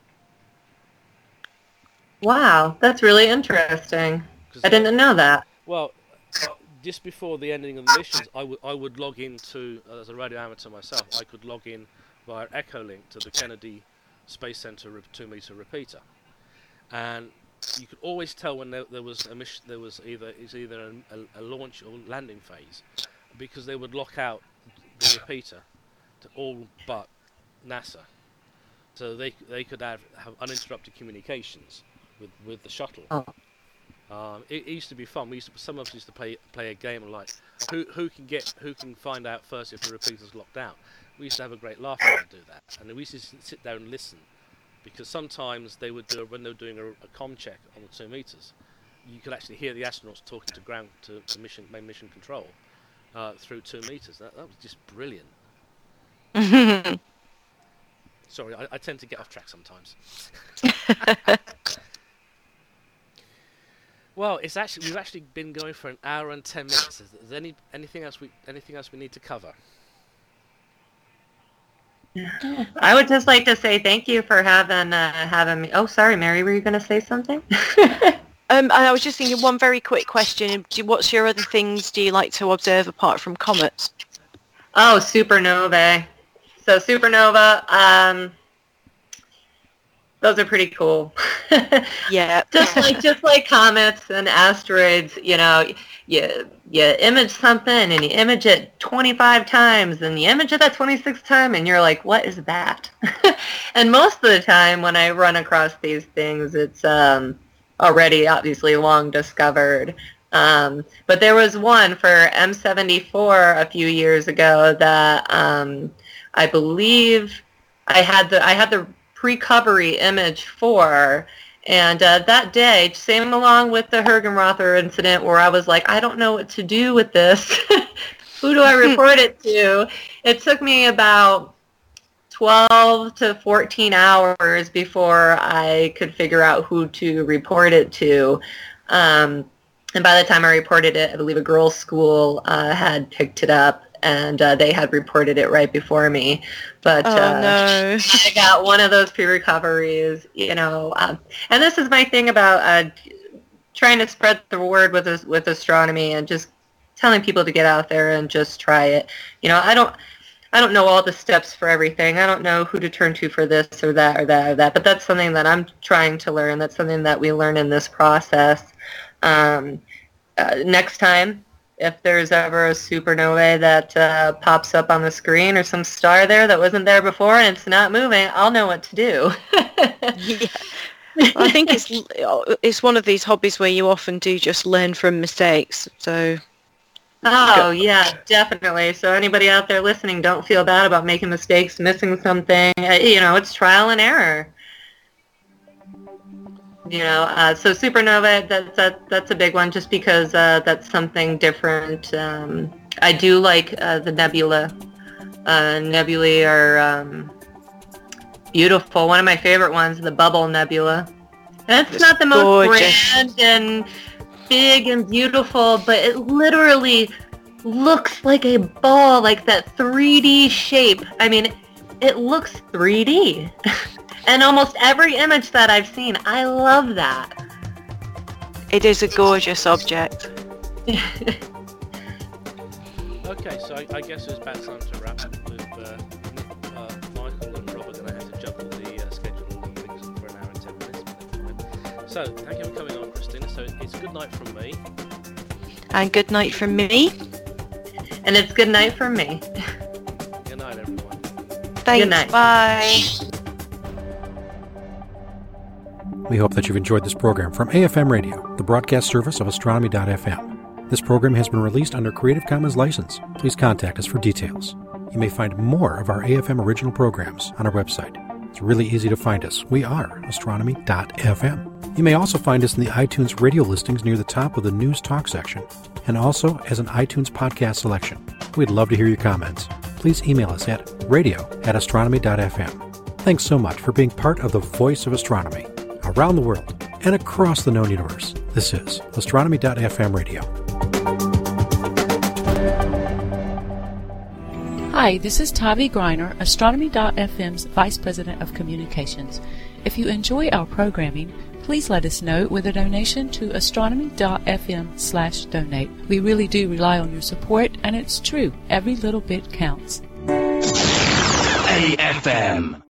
Wow, that's really interesting. I didn't know that. Well, just before the ending of the missions, I would log into, as a radio amateur myself, I could log in via Echolink to the Kennedy Space Center 2-meter repeater, and you could always tell when there was a mission, there was either a launch or landing phase, because they would lock out the repeater to all but NASA, so they could have uninterrupted communications with the shuttle. It used to be fun. Some of us used to play a game like who can find out first if the repeater's locked out. We used to have a great laugh when we do that, and we used to sit there and listen, because sometimes they would do, when they were doing a comm check on the 2 meters, you could actually hear the astronauts talking to main mission control, through 2 meters. That was just brilliant. Sorry, I tend to get off track sometimes. Well, we've actually been going for an hour and 10 minutes. Is there anything else we need to cover? I would just like to say thank you for having me. Oh, sorry, Mary, were you going to say something? I was just thinking one very quick question. What's your other things do you like to observe apart from comets? Oh, supernovae. So supernova, those are pretty cool. Yeah. just like comets and asteroids, you image something and you image it 25 times and you image it that 26th time and you're like, what is that? And most of the time when I run across these things, it's already obviously long discovered. But there was one for M74 a few years ago that I believe I had the recovery image for, and that day, same along with the Hergenrother incident, where I was like, I don't know what to do with this. Who do I report it to? It took me about 12 to 14 hours before I could figure out who to report it to. And by the time I reported it, I believe a girls' school had picked it up, and they had reported it right before me. But no. I got one of those pre-recoveries, and this is my thing about trying to spread the word with astronomy and just telling people to get out there and just try it. I don't know all the steps for everything. I don't know who to turn to for this or that or that or that, but that's something that I'm trying to learn. That's something that we learn in this process. Next time, if there's ever a supernova that pops up on the screen or some star there that wasn't there before and it's not moving, I'll know what to do. Yeah. I think it's one of these hobbies where you often do just learn from mistakes. So. Oh, yeah, definitely. So anybody out there listening, don't feel bad about making mistakes, missing something. It's trial and error. So supernova, that's a big one just because that's something different. I do like the nebula. Nebulae are beautiful. One of my favorite ones, the Bubble Nebula. And it's not the most grand and big and beautiful, but it literally looks like a ball, like that 3D shape. I mean, it looks 3D. And almost every image that I've seen, I love that. It is a gorgeous object. Okay, so I guess it's about time to wrap up with Michael and Rob are going to have to juggle the schedule and things for an hour and 10 minutes. So, thank you for coming on, Christina. So, it's good night from me. And good night from me. And it's good night from me. Good night, everyone. Thanks, good night. Bye. We hope that you've enjoyed this program from AFM Radio, the broadcast service of Astronomy.fm. This program has been released under Creative Commons license. Please contact us for details. You may find more of our AFM original programs on our website. It's really easy to find us. We are Astronomy.fm. You may also find us in the iTunes radio listings near the top of the News Talk section, and also as an iTunes podcast selection. We'd love to hear your comments. Please email us at radio@astronomy.fm. Thanks so much for being part of the voice of astronomy around the world and across the known universe. This is Astronomy.fm Radio. Hi, this is Tavi Greiner, Astronomy.fm's Vice President of Communications. If you enjoy our programming, please let us know with a donation to astronomy.fm/donate. We really do rely on your support, and it's true, every little bit counts. AFM